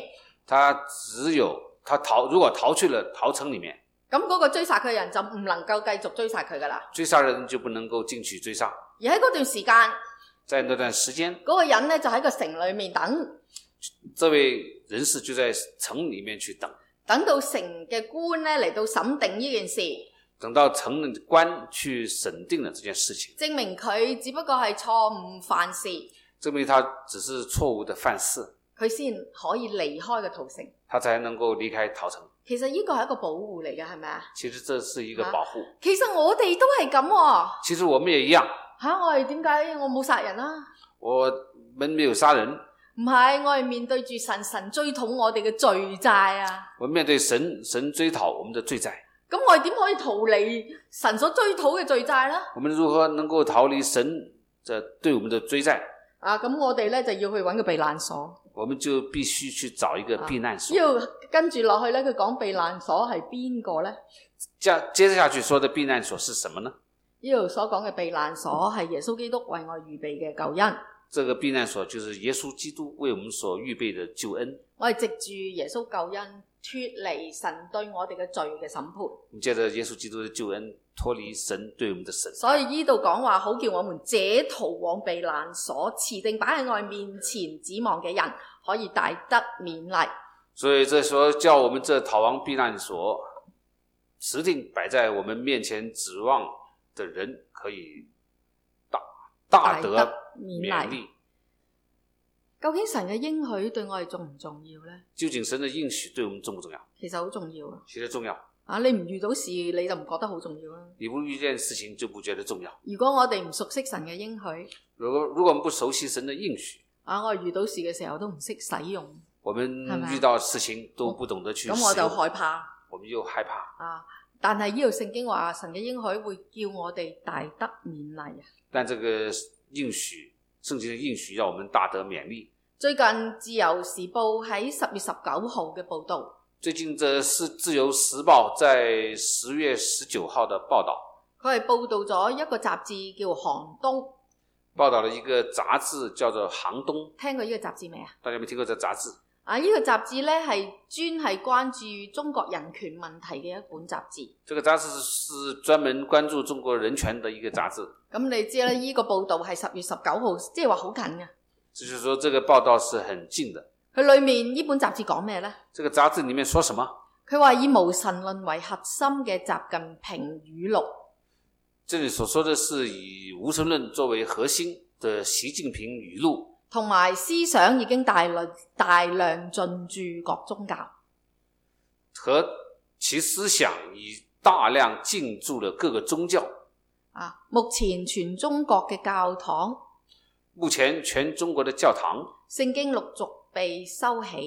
如果逃去了逃城裏面， 咁嗰個追殺佢嘅人就唔能夠繼續追殺佢噶啦。 追殺人就不能夠進去追殺。 而喺嗰段時間， 在那段時間， 嗰個人呢就喺個城裏面等， 這位人士就在城裏面去等到城嘅官呢嚟到審定呢件事， 等到城的官去審定了這件事情， 證明佢只不過係錯誤犯事， 證明他只是錯誤的犯事， 佢先可以離開個逃城， 他才能夠離開逃城。 其實呢個係一個保護嚟嘅，係咪啊？ 其實這是一個保護。 其實我哋都係咁喎。 其實我們也一樣。 我哋點解我冇殺人啊？ 我們沒有殺人。 唔係，我係面對住神，神追討我哋嘅罪債啊！ 我面對神，神追討我們的罪債。 咁我哋點可以逃離神所追討嘅罪債呢？我們如何能夠逃離神對我們的追債？ 咁我哋呢就要去揾個避難所。 我們就必須去找一個避難所。 跟住落去呢，佢講避難所係邊個呢？ 接下去說的避難所是什麼呢？ 呢度所講嘅避難所係耶穌基督為我預備嘅救恩。 這個避難所就是耶穌基督為我們所預備的救恩。 我哋藉住耶穌救恩脫離神對我哋嘅罪嘅審判。 借着耶穌基督的救恩脫離神對我們的審判。 所以呢度講話好叫我們這逃往避難所持定擺喺我哋面前指望嘅人可以大得勉勵。所以這說叫我們這逃往避難所持定擺在我們面前指望的人可以大得勉勵。 究竟神嘅應許對我哋重唔重要呢？ 究竟神嘅應許對我們重唔重要？ 其實好重要啊！ 其實重要。 你唔遇到事你就唔覺得好重要啦。 你不遇見事情就不覺得重要。 如果我哋唔熟悉神嘅應許， 如果我們不熟悉神嘅應許， 我哋遇到事嘅時候都唔識使用。 我們遇到事情都不懂得去使用。 咁我就害怕。 我們又害怕。 但係呢度聖經話神嘅應許會叫我哋大得勉勵啊！ 但這個應許，聖經的應許讓我們大得勉勵。 最近自由時報喺10月19號嘅報道。 最近這是自由時報在10月19號的報道。 佢係報道咗一個雜誌叫寒冬。 報道了一個雜誌叫做寒冬。聽過呢個雜誌未啊？ 大家有冇聽過這雜誌？ 呢個雜誌呢係專係關注中國人權問題嘅一本雜誌。 這個雜誌是專門關注中國人權的一個雜誌。 咁你知啦，呢個報道係10月19號，即係話好近嘅。 就是說這個報道是很近的。 佢裏面呢本雜誌講咩呢？ 這個雜誌裏面說什麼？ 佢話以無神論為核心嘅習近平語錄。 這裏所說的是以無神論作為核心的習近平語錄， 同埋思想已經大量進駐各宗教， 和其思想已大量進駐了各個宗教。 目前全中國嘅教堂， 目前全中國的教堂， 聖經陸續被收起。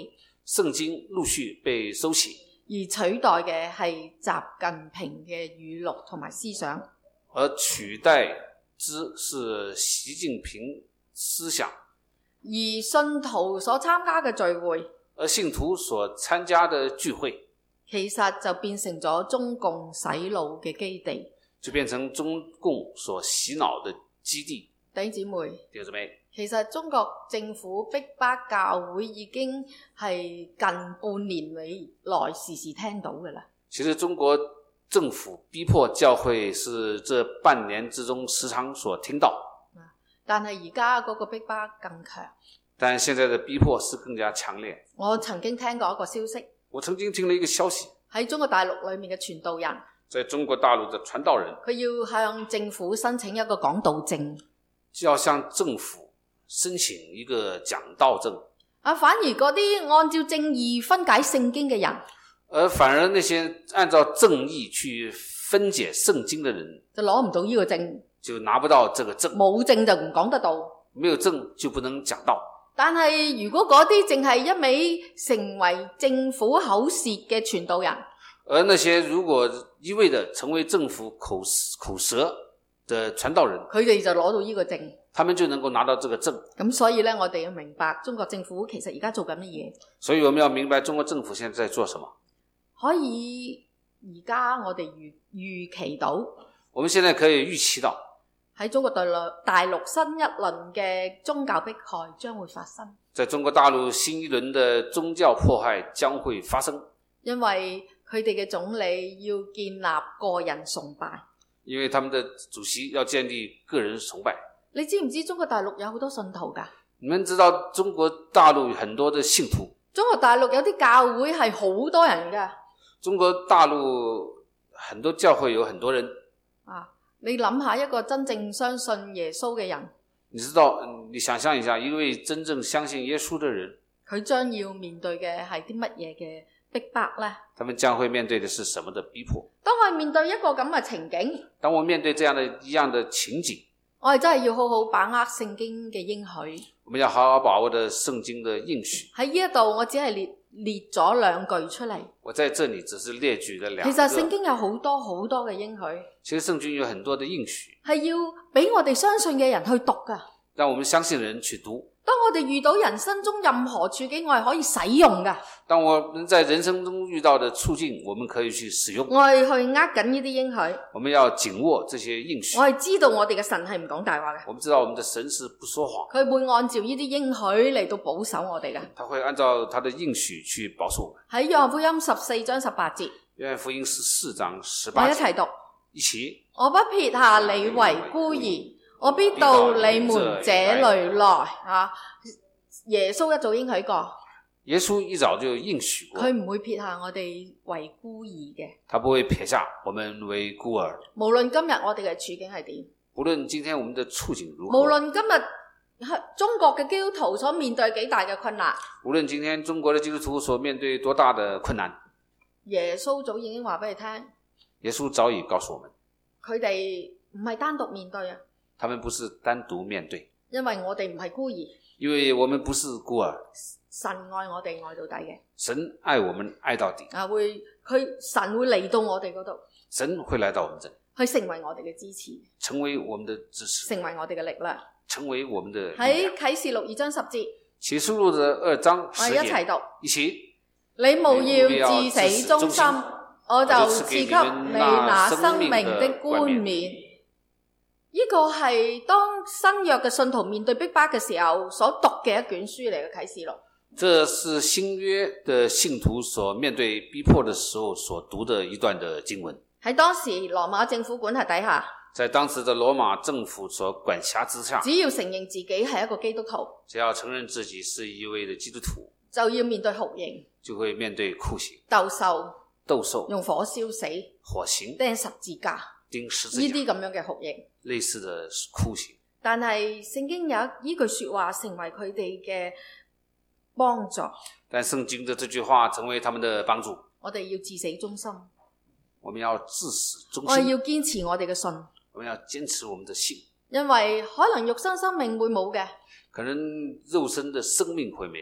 聖經陸續被收起， 而取代嘅係習近平嘅語錄同埋思想， 而取代之是習近平思想， 而信徒所參加嘅聚會， 而信徒所參加的聚會， 其實就變成咗中共洗腦嘅基地， 就變成中共所洗腦的基地。 弟兄姊妹， 弟兄姊妹， 其實中國政府逼迫教會已經係近半年以來時時聽到嘅啦。 其實中國政府逼迫教會是這半年之中時常所聽到， 但係而家嗰個逼迫更強。 但現在的逼迫是更加強烈。 我曾經聽過一個消息， 我曾經聽了一個消息， 喺中國大陸裏面嘅傳道人， 在中國大陸的傳道人， 佢要向政府申請一個講道證， 就要向政府申請一個講道證。 反而嗰啲按照正義分解聖經嘅人， 而反而那些按照正義去分解聖經的人， 就攞唔到呢個證， 就拿不到這個證。 冇證就唔講得到， 沒有證就不能講道。 但係如果嗰啲淨係一味成為政府口舌嘅傳道人， 而那些如果一味的成為政府口舌的傳道人， 佢哋就攞到呢個證， 他們就能夠拿到這個證。 咁所以呢，我哋要明白中國政府其實而家做緊乜嘢。 所以我們要明白中國政府現在在做什麼。 可以而家我哋預期到， 我們現在可以預期到喺中國大陸新一輪嘅宗教迫害將會發生。 在中國大陸新一輪的宗教迫害將會發生， 因為佢哋嘅總理要建立個人崇拜， 因為他們的主席要建立個人崇拜。 你知唔知中國大陸有好多信徒㗎？ 你們知道中國大陸很多的信徒， 中國大陸有啲教會係好多人㗎。 中國大陸很多教會有很多人。 你諗下一個真正相信耶穌嘅人， 你知道，你想象一下，一位真正相信耶穌的人， 佢將要面對嘅係啲乜嘢嘅逼迫呢？ 他們將會面對的是什麼的逼迫？ 當我面對一個咁嘅情景， 當我面對這樣的一樣的情景， 我哋真係要好好把握聖經嘅應許。 我們要好好把握的聖經的應許。 喺呢一度我只係列咗兩句出嚟。 我在這裡只是列舉了兩個。 其實聖經有好多好多嘅應許。 其實聖經有很多的應許， 係要俾我哋相信嘅人去讀㗎。 讓我們相信的人去讀。 當我哋遇到人生中任何處境，我係可以使用㗎。 當我們在人生中遇到的處境，我們可以去使用。 我係去握緊呢啲應許。 我們要緊握這些應許。 我係知道我哋嘅神係唔講大話嘅。 我們知道我們的神是不說謊。 佢會按照呢啲應許嚟到保守我哋嘅。 他會按照他的應許去保守我們。 喺約翰福音14章18節。 約翰福音14章18節。 我一齊讀。 一起。 我不撇下你為孤兒，我必到你們這裡來。耶穌一早應許過。 耶穌一早就應許過。 佢唔會撇下我哋為孤兒嘅。 他不會撇下我們為孤兒。 無論今日我哋嘅處境係點。 無論今天我們的處境如何。 無論今日中國嘅基督徒所面對幾大嘅困難。 無論今天中國的基督徒所面對多大的困難。 耶穌早已經話俾你聽。 耶穌早已告訴我們。 佢哋唔係單獨面對啊。 他們不是單獨面對。 因為我哋唔係孤兒。 因為我們不是孤兒。 神愛我哋愛到底嘅。 神愛我們愛到底。 神會嚟到我哋嗰度。 神會來到我們這裡。 去成為我哋嘅支持。 成為我們的支持。 成為我哋嘅力量。 成為我們的力量。 喺啟示錄2章10節。 啟示錄的2章10節。 我哋一齊讀。 一起。 你務要至死忠心，我就賜給你那生命的冠冕。呢個係當新約嘅信徒面對逼迫嘅時候所讀嘅一卷書嚟嘅啟示錄。 這是新約的信徒所面對逼迫的時候所讀的一段的經文。 喺當時羅馬政府管轄底下， 在當時的羅馬政府所管轄之下， 只要承認自己係一個基督徒， 只要承認自己是一位的基督徒， 就要面對酷刑， 就會面對酷刑、 鬥獸、用火燒死、 火刑、 釘十字架、 釘十字架， 呢啲咁樣嘅酷刑， 類似的酷刑。 但係聖經有呢句說話成為佢哋嘅幫助。 但聖經的這句話成為他們的幫助。 我哋要至死忠心。 我們要至死忠心。 我哋要堅持我哋嘅信。 我們要堅持我們的信。 因為可能肉身生命會冇嘅。 可能肉身的生命會沒有。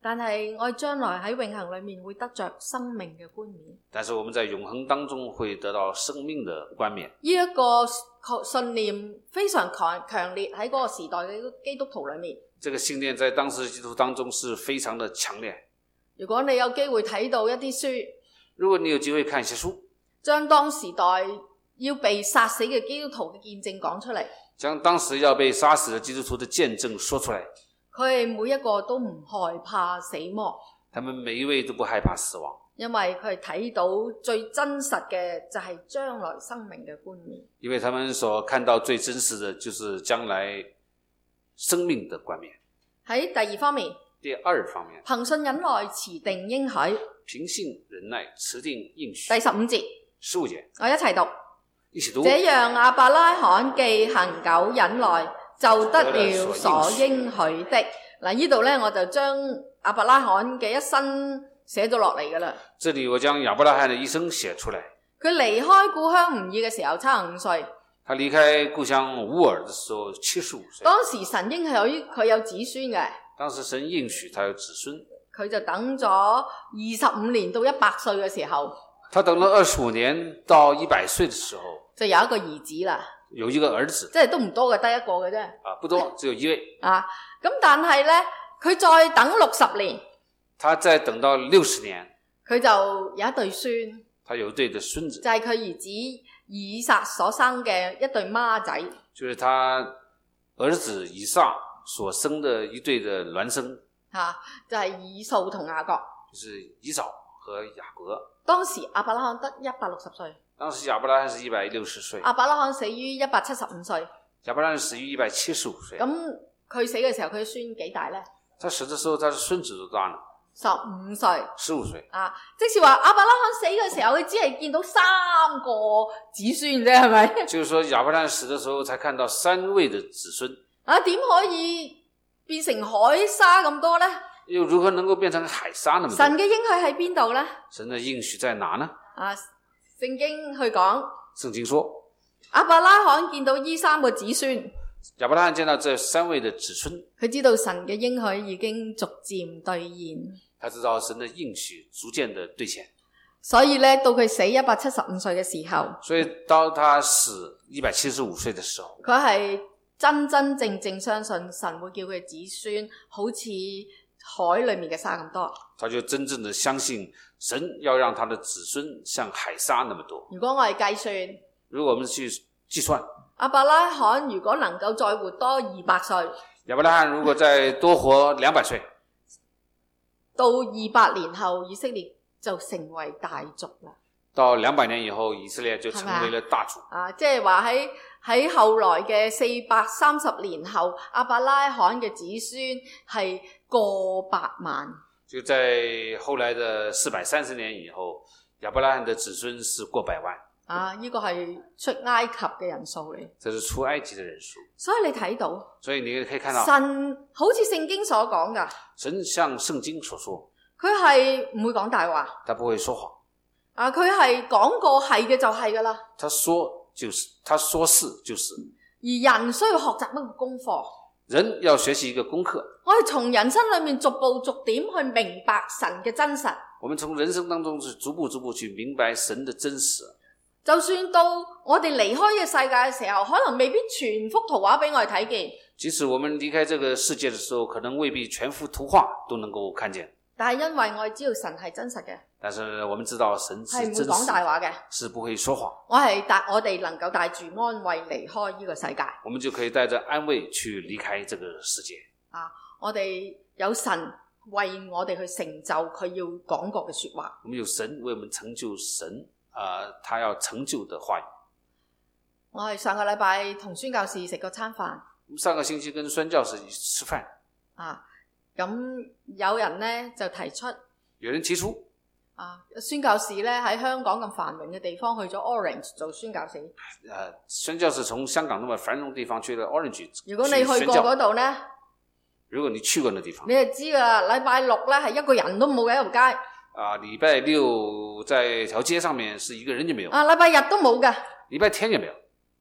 但係我哋將來喺永恆裏面會得着生命嘅冠冕。 但是我們在永恆當中會得到生命的冠冕。 呢一個信念非常強烈喺嗰個時代嘅基督徒裏面。 這個信念在當時基督徒當中是非常的強烈。 如果你有機會睇到一啲書， 如果你有機會看一些書， 將當時代要被殺死嘅基督徒嘅見證講出嚟， 將當時要被殺死的基督徒的見證說出來， 佢哋每一個都唔害怕死亡， 他們每一位都不害怕死亡， 因為佢哋睇到最真實嘅就係將來生命嘅冠冕。 因為他們所看到最真實的就是將來生命的冠冕。 喺第二方面， 第二方面， 憑信忍耐持定應許。 憑信忍耐持定應許。 第15節 15節， 我一齊讀。 一起讀。 這樣亞伯拉罕既恒久忍耐，就得了所應許的。嗱，呢度咧我就將亞伯拉罕嘅一生寫咗落嚟噶啦。 這裏我將亞伯拉罕的一生寫出來。 佢離開故鄉吾珥嘅時候75歲。 他離開故鄉烏爾的時候75歲。 當時神應許佢有子孫嘅。 當時神應許他有子孫。 佢就等咗25年到100歲嘅時候。 他等了25年到100歲的時候， 就有一個兒子啦。 有一個兒子， 即係都唔多嘅，得一個嘅啫。 啊，不多，只有一位。 啊，咁但係咧，佢再等60年。 他再等到60年， 佢就有一對孫。 他有一對的孫子， 就係佢兒子以撒所生嘅一對孖仔。 就是他兒子以撒所生的一對的孪生。 就係以掃同雅各。 就是以掃和雅各。 當時亞伯拉罕得160歲。 當時亞伯拉罕是160歲。 亞伯拉罕死於175歲。 亞伯拉罕死於175歲。 咁佢死嘅時候，佢孫幾大咧？ 他死的時候，他的孫子都大了。 15歲。 15歲。 即是話亞伯拉罕死嘅時候，佢只係見到3個子孫啫，係咪？ 就是說亞伯拉罕死的時候，才看到3位的子孫。 點可以變成海沙咁多咧？ 又如何能夠變成海沙那麼多？ 神嘅應許喺邊度咧？ 神的應許在哪呢？ 聖經去講， 聖經說亞伯拉罕見到呢3個子孫， 亞伯拉罕見到這3位的子孫， 佢知道神嘅應許已經逐漸兌現， 他知道神的應許逐漸的兌現， 所以咧到佢死175歲嘅時候， 所以到他死175歲的時候， 佢係真真正正相信神會叫佢嘅子孫好似海裏面嘅沙咁多， 他就真正的相信神要讓他的子孫像海沙那麼多。 如果我哋計算， 如果我們去計算， 亞伯拉罕如果能夠再活多200歲， 亞伯拉罕如果再多活200歲， 到200年後以色列就成為大族啦。 到200年以後，以色列就成為了大族。 即係話喺後來嘅430年後，亞伯拉罕嘅子孫係過百萬。 就在後來的430年以後，亞伯拉罕的子孫是過百萬。 呢個係出埃及嘅人數嚟。 這是出埃及的人數。 所以你睇到， 所以你可以看到， 神好似聖經所講噶。 神像聖經所說， 佢係唔會講大話。 他不會說謊。 佢係講過係嘅就係噶啦。 他說就是，他說是就是。 而人需要學習一個功課。 人要學習一個功課。 我哋從人生裏面逐步逐點去明白神嘅真實。 我們從人生當中是逐步去明白神的真實。 就算到我哋離開嘅世界嘅時候，可能未必全幅圖畫俾我哋睇見。 即使我們離開這個世界的時候，可能未必全幅圖畫都能夠看見。 但係因為我哋知道神係真實嘅， 但是我們知道神是真實， 係唔會講大話嘅， 是不會說謊。 我哋能夠帶住安慰離開呢個世界， 我們就可以帶着安慰去離開這個世界。 我哋有神為我哋去成就佢要講過嘅說話。 我們有神為我們成就神他要成就的話語。 我係上個禮拜同宣教士食過餐飯。 上個星期跟宣教士吃飯。 咁有人呢就提出， 有人提出宣教士呢喺香港咁繁榮嘅地方去咗 Orange 做宣教士。 宣教士從香港那麼繁榮的地方去了 Orange。 如果你去過嗰度呢， 如果你去過那地方， 你就知噶啦。禮拜六呢係一個人都冇嘅一條街。 禮拜六在條街上面是一個人就沒有。 禮拜日都冇嘅。 禮拜天也沒有。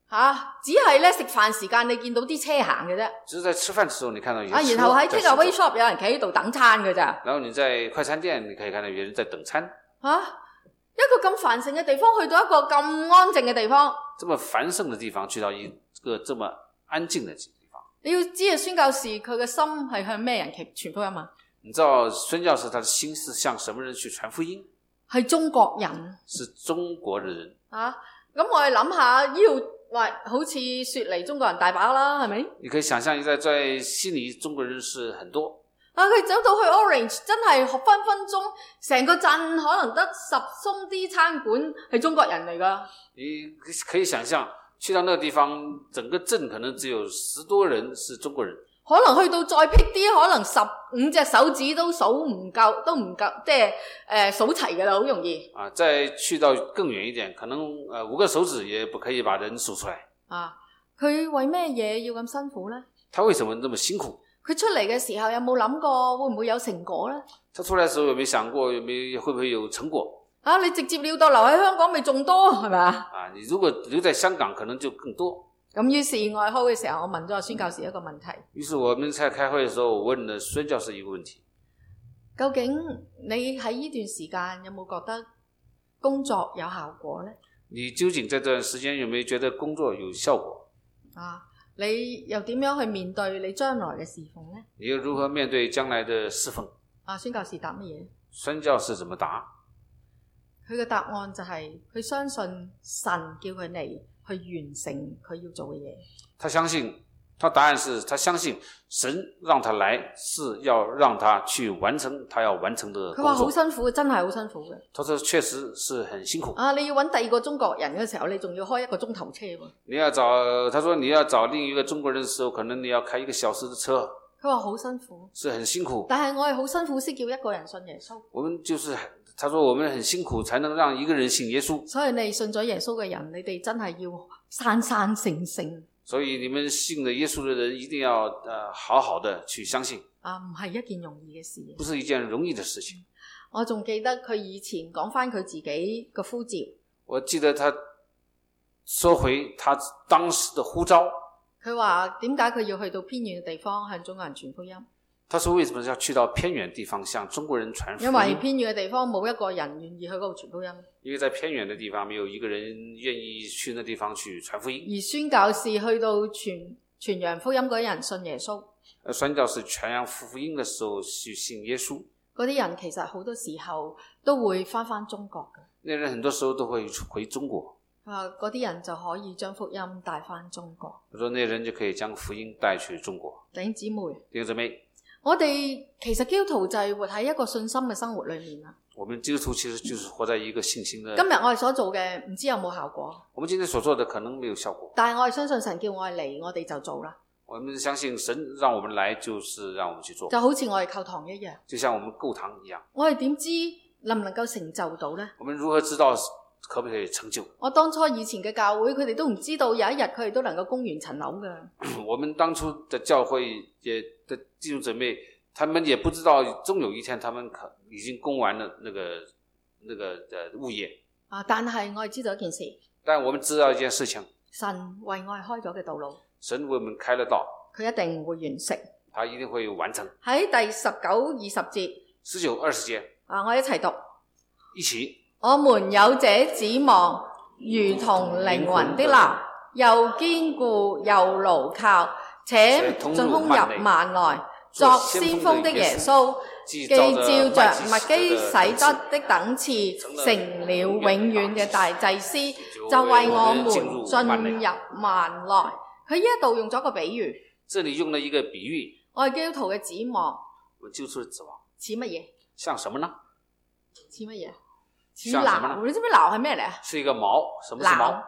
只係咧食飯時間你見到啲車行嘅啫。 只是在吃飯的時候，你看到有些車然後喺 takeaway shop 有人企喺度等餐嘅咋。 然後你在快餐店，你可以看到有人在等餐。 一個咁繁盛嘅地方，去到一個咁安靜嘅地方。 這麼繁盛的地方，去到一個這麼安靜的地方。 你要知道宣教士佢嘅心係向咩人傳福音啊？ 你知道宣教士他的心是向什麼人去傳福音？ 係中國人。 是中國的人。 咁我哋諗下，呢度好似雪梨中國人大把啦，係咪？ 你可以想象一下，在悉尼中國人是很多。 佢走到去 Orange 真係分分鐘成個鎮可能得10鬆啲餐館係中國人嚟㗎。 你可以想象去到那個地方，整個鎮可能只有10多人是中國人。 可能去到再僻啲，可能15隻手指都數唔夠，即係數齊㗎啦，好容易。 再去到更遠一點，可能5個手指也不可以把人數出來。 佢為咩嘢要咁辛苦呢？ 他為什麼那麼辛苦？ 佢出嚟嘅時候有冇諗過會唔會有成果呢？ 他出來的時候有沒有想過會不會有成果？ 你直接了當留喺香港咪仲多係咪？ 你如果留在香港可能就更多。 咁於是我哋開嘅時候，我問咗宣教士一個問題。 於是我們在開會的時候，我問了宣教士一個問題： 究竟你喺呢段時間有冇覺得工作有效果呢？ 你究竟在這段時間有沒有覺得工作有效果？ 你又點樣去面對你將來嘅侍奉呢？ 你又如何面對將來的侍奉？ 宣教士答乜嘢？ 宣教士怎麼答？ 佢嘅答案就係佢相信神叫佢嚟去完成佢要做嘅嘢。 他答案是他相信神讓他來是要讓他去完成他要完成的工作。 佢話好辛苦，真係好辛苦嘅。 他說確實是很辛苦。 你要揾第二個中國人嘅時候，你仲要開1個鐘頭車喎。 他說你要找另一個中國人的時候，可能你要開1個小時的車。 佢話好辛苦， 是很辛苦。 但係我係好辛苦先叫一個人信耶穌。 他說我們很辛苦才能讓一個人信耶穌。 所以你信咗耶穌嘅人，你哋真係要生生性性。 所以你們信了耶穌的人一定要好好的去相信。 唔係一件容易嘅事。 不是一件容易的事情。 我仲記得佢以前講返佢自己嘅呼召。 我記得他說回他當時的呼召。 佢話點解佢要去到偏遠嘅地方向中國人傳福音？ 他說為什麼要去到偏遠地方向中國人傳福音？ 因為偏遠嘅地方冇一個人願意去嗰度傳福音。 因為在偏遠的地方沒有一個人願意去那地方去傳福音。 而宣教士去到傳揚福音嗰啲人信耶穌。 宣教士傳揚福音的時候去信耶穌。 嗰啲人其實好多時候都會返中國嘅。 那人很多時候都會回中國。 嗰啲人就可以將福音帶返中國。 他說那人就可以將福音帶去中國。 弟兄姊妹， 弟兄姊妹， 我哋其實基督徒就係活喺一個信心嘅生活裏面啊。 我們基督徒其實就是活在一個信心的。 今日我哋所做嘅唔知有冇效果。 我們今天所做的可能沒有效果。 但係我哋相信神叫我哋嚟，我哋就做啦。 我們相信神讓我們來，就是讓我們去做。 就好似我哋購堂一樣。 就像我們購堂一樣。 我哋點知能唔能夠成就到呢？ 我們如何知道可不可以成就？ 我當初以前嘅教會，佢哋都唔知道有一日佢哋都能夠供完層樓嘅。 我們當初的教會的弟兄姊妹，他們也不知道終有一天他們已經供完了那個物業。 但係我哋知道一件事。 但我們知道一件事情。 神為我哋開咗嘅道路。 神為我們開了道。 佢一定會完成。 他一定會完成。喺第19、20節。 19、20節。 我一齊讀。 一起。 我們有這指望，如同靈魂的錨，又堅固又牢靠，且通入幔內。作先鋒的耶穌，既照着麥基洗德的等次，成了永遠嘅大祭司，就為我們進入幔內。佢呢一度用咗個比喻。 這裡用了一個比喻。 我係基督徒嘅指望。 我基督徒嘅指望。似乜嘢？ 像什麼呢？ 似乜嘢？似錨。你知唔知錨係咩嚟啊？ 是一個錨。什麼是錨？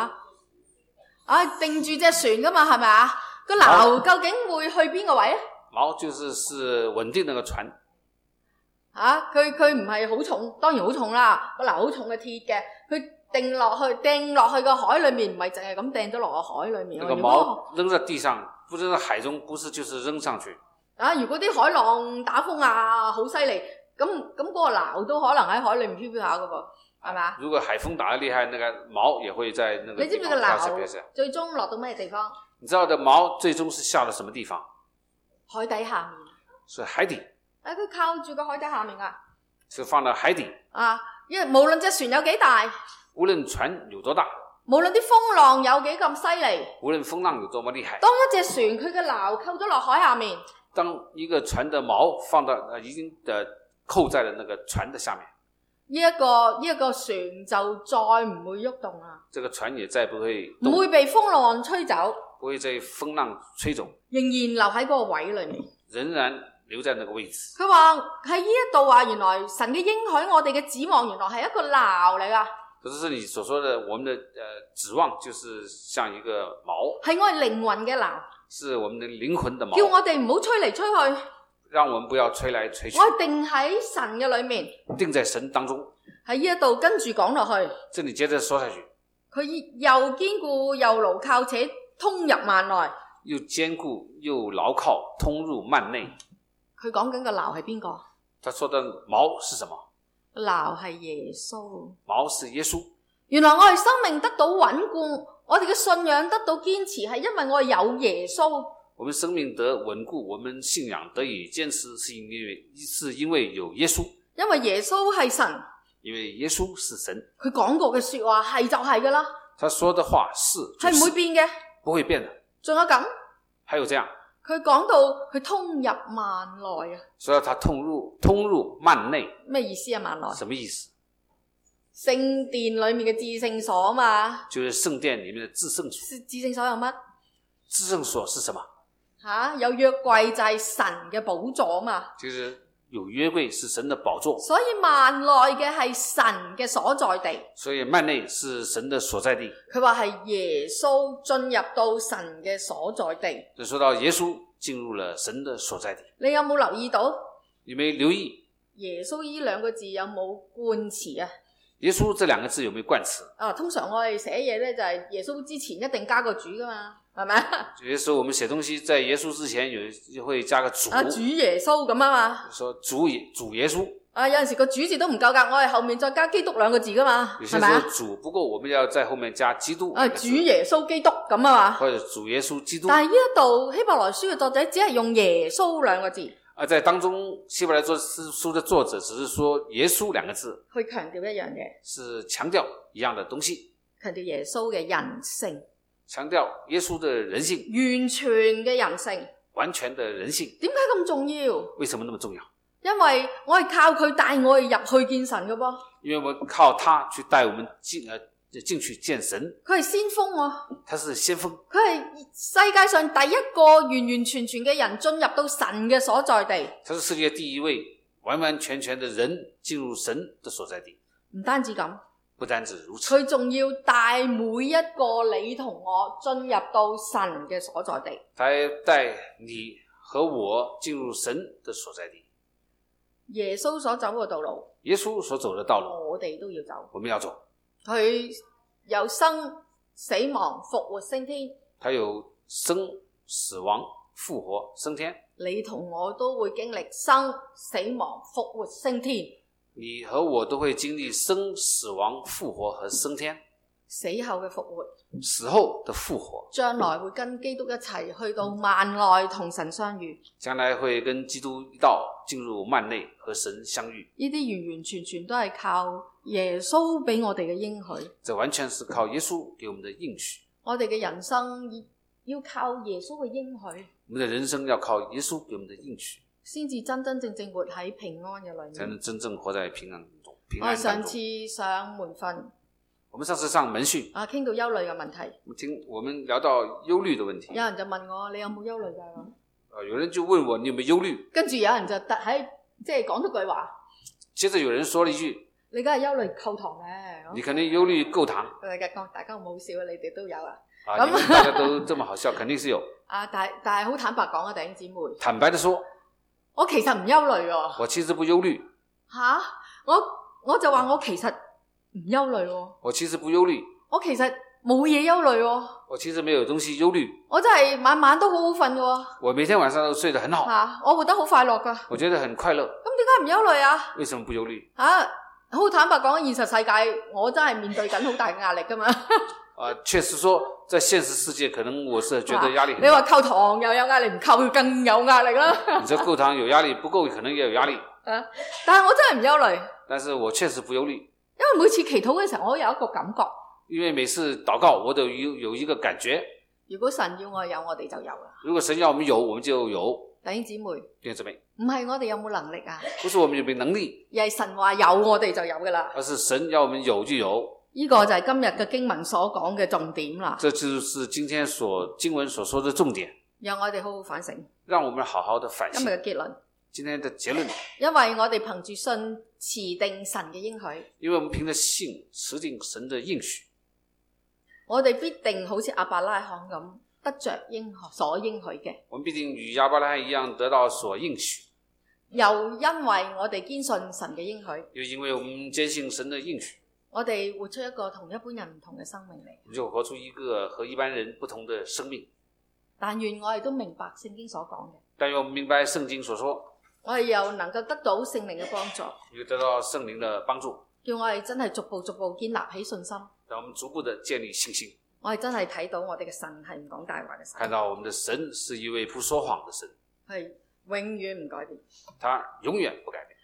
定住隻船噶嘛，係咪啊？個錨究竟會去邊個位啊？ 錨就是穩定那個船。 佢唔係好重，當然好重啦。個錨好重嘅鐵嘅，佢掟落去個海裏面，唔係淨係咁掟咗落個海裏面。 那個錨扔在地上，不扔在海中，不是就是扔上去。 如果啲海浪打風好犀利，咁嗰個錨都可能喺海裏面飄飄下噶噃。 係嘛？ 如果海風打得厲害，那個毛也會在那個地方你知唔知個錨最終落到咩地方？ 你知道的毛最終是下到什麼地方？ 海底下面。 是海底。 佢靠住個海底下面㗎。 是放到海底。 啊，因為無論隻船有幾大， 無論船有多大， 無論啲風浪有幾咁犀利， 無論風浪有多麼厲害， 當一隻船佢嘅錨扣咗落海下面， 當一個船的毛放到已經扣在了那個船的下面， 呢一個船就再唔會喐動啦。 這個船也再不會動， 唔會被風浪吹走， 不會被風浪吹走， 仍然留喺嗰個位裏面， 仍然留在那個位置。 佢話喺呢一度話，原來神嘅應許，我哋嘅指望，原來係一個錨嚟噶。 就是你所說的，我們的指望就是像一個錨， 係我哋靈魂嘅錨， 是我們的靈魂的錨， 叫我哋唔好吹嚟吹去， 讓我們不要吹來吹去。 我哋定喺神嘅裏面， 定在神當中。 喺呢一度跟住講落去， 這裡接着說下去， 佢又堅固又牢靠，且通入幔內。 又堅固又牢靠，通入幔內。 佢講緊個錨係邊個？ 他說的錨是什麼？ 錨係耶穌。 錨是耶穌。 原來我哋生命得到穩固，我哋嘅信仰得到堅持，係因為我哋有耶穌。 我們生命得穩固，我們信仰得以堅持，是因為有耶穌。 因為耶穌係神。 因為耶穌是神。 佢講過嘅說話係就係噶啦。 他說的話是係唔會變嘅。 不會變的。 仲有咁。 還有這樣。 佢講到佢通入幔內啊。 所以他通入幔內。 咩意思啊？幔內。 什麼意思？ 聖殿裏面嘅至聖所啊嘛。 就是聖殿裏面的至聖所。 至聖所有乜？ 至聖所是什麼？ 有約櫃就係神嘅寶座啊嘛。 就是有約櫃是神的寶座， 所以幔內嘅係神嘅所在地。 所以幔內是神的所在地。 佢話係耶穌進入到神嘅所在地。 就說到耶穌進入了神的所在地。 你有冇留意到？ 你沒留意？ 耶穌呢兩個字有冇冠詞啊？ 耶穌這兩個字有沒有冠詞？ 通常我哋寫嘢呢，就係耶穌之前一定加個主噶嘛，係咪？ 有些時候我們寫東西在耶穌之前會加個主。 主耶穌咁啊嘛。 說主耶穌。 有陣時個主字都唔夠格，我哋後面再加基督兩個字噶嘛， 有些時候主不夠，我們要在後面加基督。 主耶穌基督咁啊嘛。 或者主耶穌基督。 但係呢一度希伯來書嘅作者只係用耶穌兩個字。 在當中希伯來書的作者只是說耶穌兩個字， 去強調一樣嘢，是強調一樣的東西， 強調耶穌嘅人性， 強調耶穌的人性， 完全嘅人性， 完全的人性。 點解咁重要？ 為什麼那麼重要？ 因為我係靠佢帶我哋入去見神嘅噃， 因為我們靠他去帶我們進去見神。 佢係先鋒啊， 他是先鋒， 佢係世界上第一個完完全全嘅人進入到神嘅所在地。 他是世界第一位完完全全的人進入神的所在地。 唔單止咁， 不單止如此， 佢仲要帶每一個你同我進入到神嘅所在地。 他帶你和我進入神的所在地。 耶穌所走嘅道路， 耶穌所走的道路， 我哋都要走。 我們要走。 佢有生死亡復活升天， 他有生死亡復活升天。 你同我都會經歷生死亡復活升天。 你和我都會經歷生死亡復活和升天。 死後嘅復活， 死後的復活， 將來會跟基督一齊去到幔內同神相遇。 將來會跟基督一道進入幔內和神相遇。 呢啲完完全全都係靠耶穌俾我哋嘅應許。 這完全是靠耶穌給我們的應許。 我哋嘅人生要靠耶穌嘅應許。 我們的人生要靠耶穌給我們的應許， 先至真真正正活喺平安嘅裏面。 才能真正活在平安中。 我哋上次上門訓， 我們上次上門訓傾到憂慮嘅問題。 我們聊到憂慮的問題。 有人就問我，你有冇憂慮㗎？ 有人就問我，你有沒有憂慮？ 跟住有人就即係講咗句話。 接着有人說了一句， 你梗係憂慮扣堂嘅。 你肯定憂慮夠堂。 大家好笑啊，你哋都有啊。 你們大家都這麼好笑，肯定是有。 但係好坦白講啊，弟兄姊妹。 坦白的說， 我其實唔憂慮喎。 我其實不憂慮。 我就話我其實唔憂慮喎。 我其實不憂慮。 我其實冇嘢憂慮喎。 我其實沒有東西憂慮。 我真係晚晚都好好瞓嘅喎。 我每天晚上都睡得很好。 我活得好快樂㗎。 我覺得很快樂。 咁點解唔憂慮啊？ 為什麼不憂慮？ 好坦白講，現實世界我真係面對緊好大嘅壓力㗎嘛。 確實說，在現實世界，可能我是覺得壓力很大。 你話扣糖又有壓力，唔扣佢更有壓力啦。 你說扣糖有壓力，不夠可能也有壓力。 但係我真係唔憂慮。 但是我確實不憂慮， 因為每次祈禱嘅時候，我有一個感覺。 因為每次禱告，我都有一個感覺。 如果神要我有，我哋就有啦。 如果神要我們有，我們就有。 弟兄姊妹， 弟兄姊妹， 唔係我哋有冇能力啊？ 不是我們有沒有能力， 而係神話有，我哋就有噶啦。 而是神要我們有就有。 呢個就係今日嘅經文所講嘅重點啦。 這就是今天經文所說的重點。 讓我哋好好反省。 讓我們好好的反省。 今日嘅結論。 今天的結論。 因為我哋憑住信持定神嘅應許。 因為我們憑着信持定神的應許。 我哋必定好似亞伯拉罕咁得着所應許嘅。 我們必定與亞伯拉罕一樣得到所應許。 又因為我哋堅信神嘅應許。 又因為我們堅信神的應許。 我哋活出一個同一般人唔同嘅生命嚟。 我們就活出一個和一般人不同的生命。 但願我哋都明白聖經所講嘅。 但願我們明白聖經所說。 我哋又能夠得到聖靈嘅幫助。 又得到聖靈的幫助。 叫我哋真係逐步建立起信心。 讓我們逐步的建立信心。 我哋真係睇到我哋嘅神係唔講大話嘅神。 看到我們的神是一位不說謊的神。 係永遠唔改變。 他永遠不改變。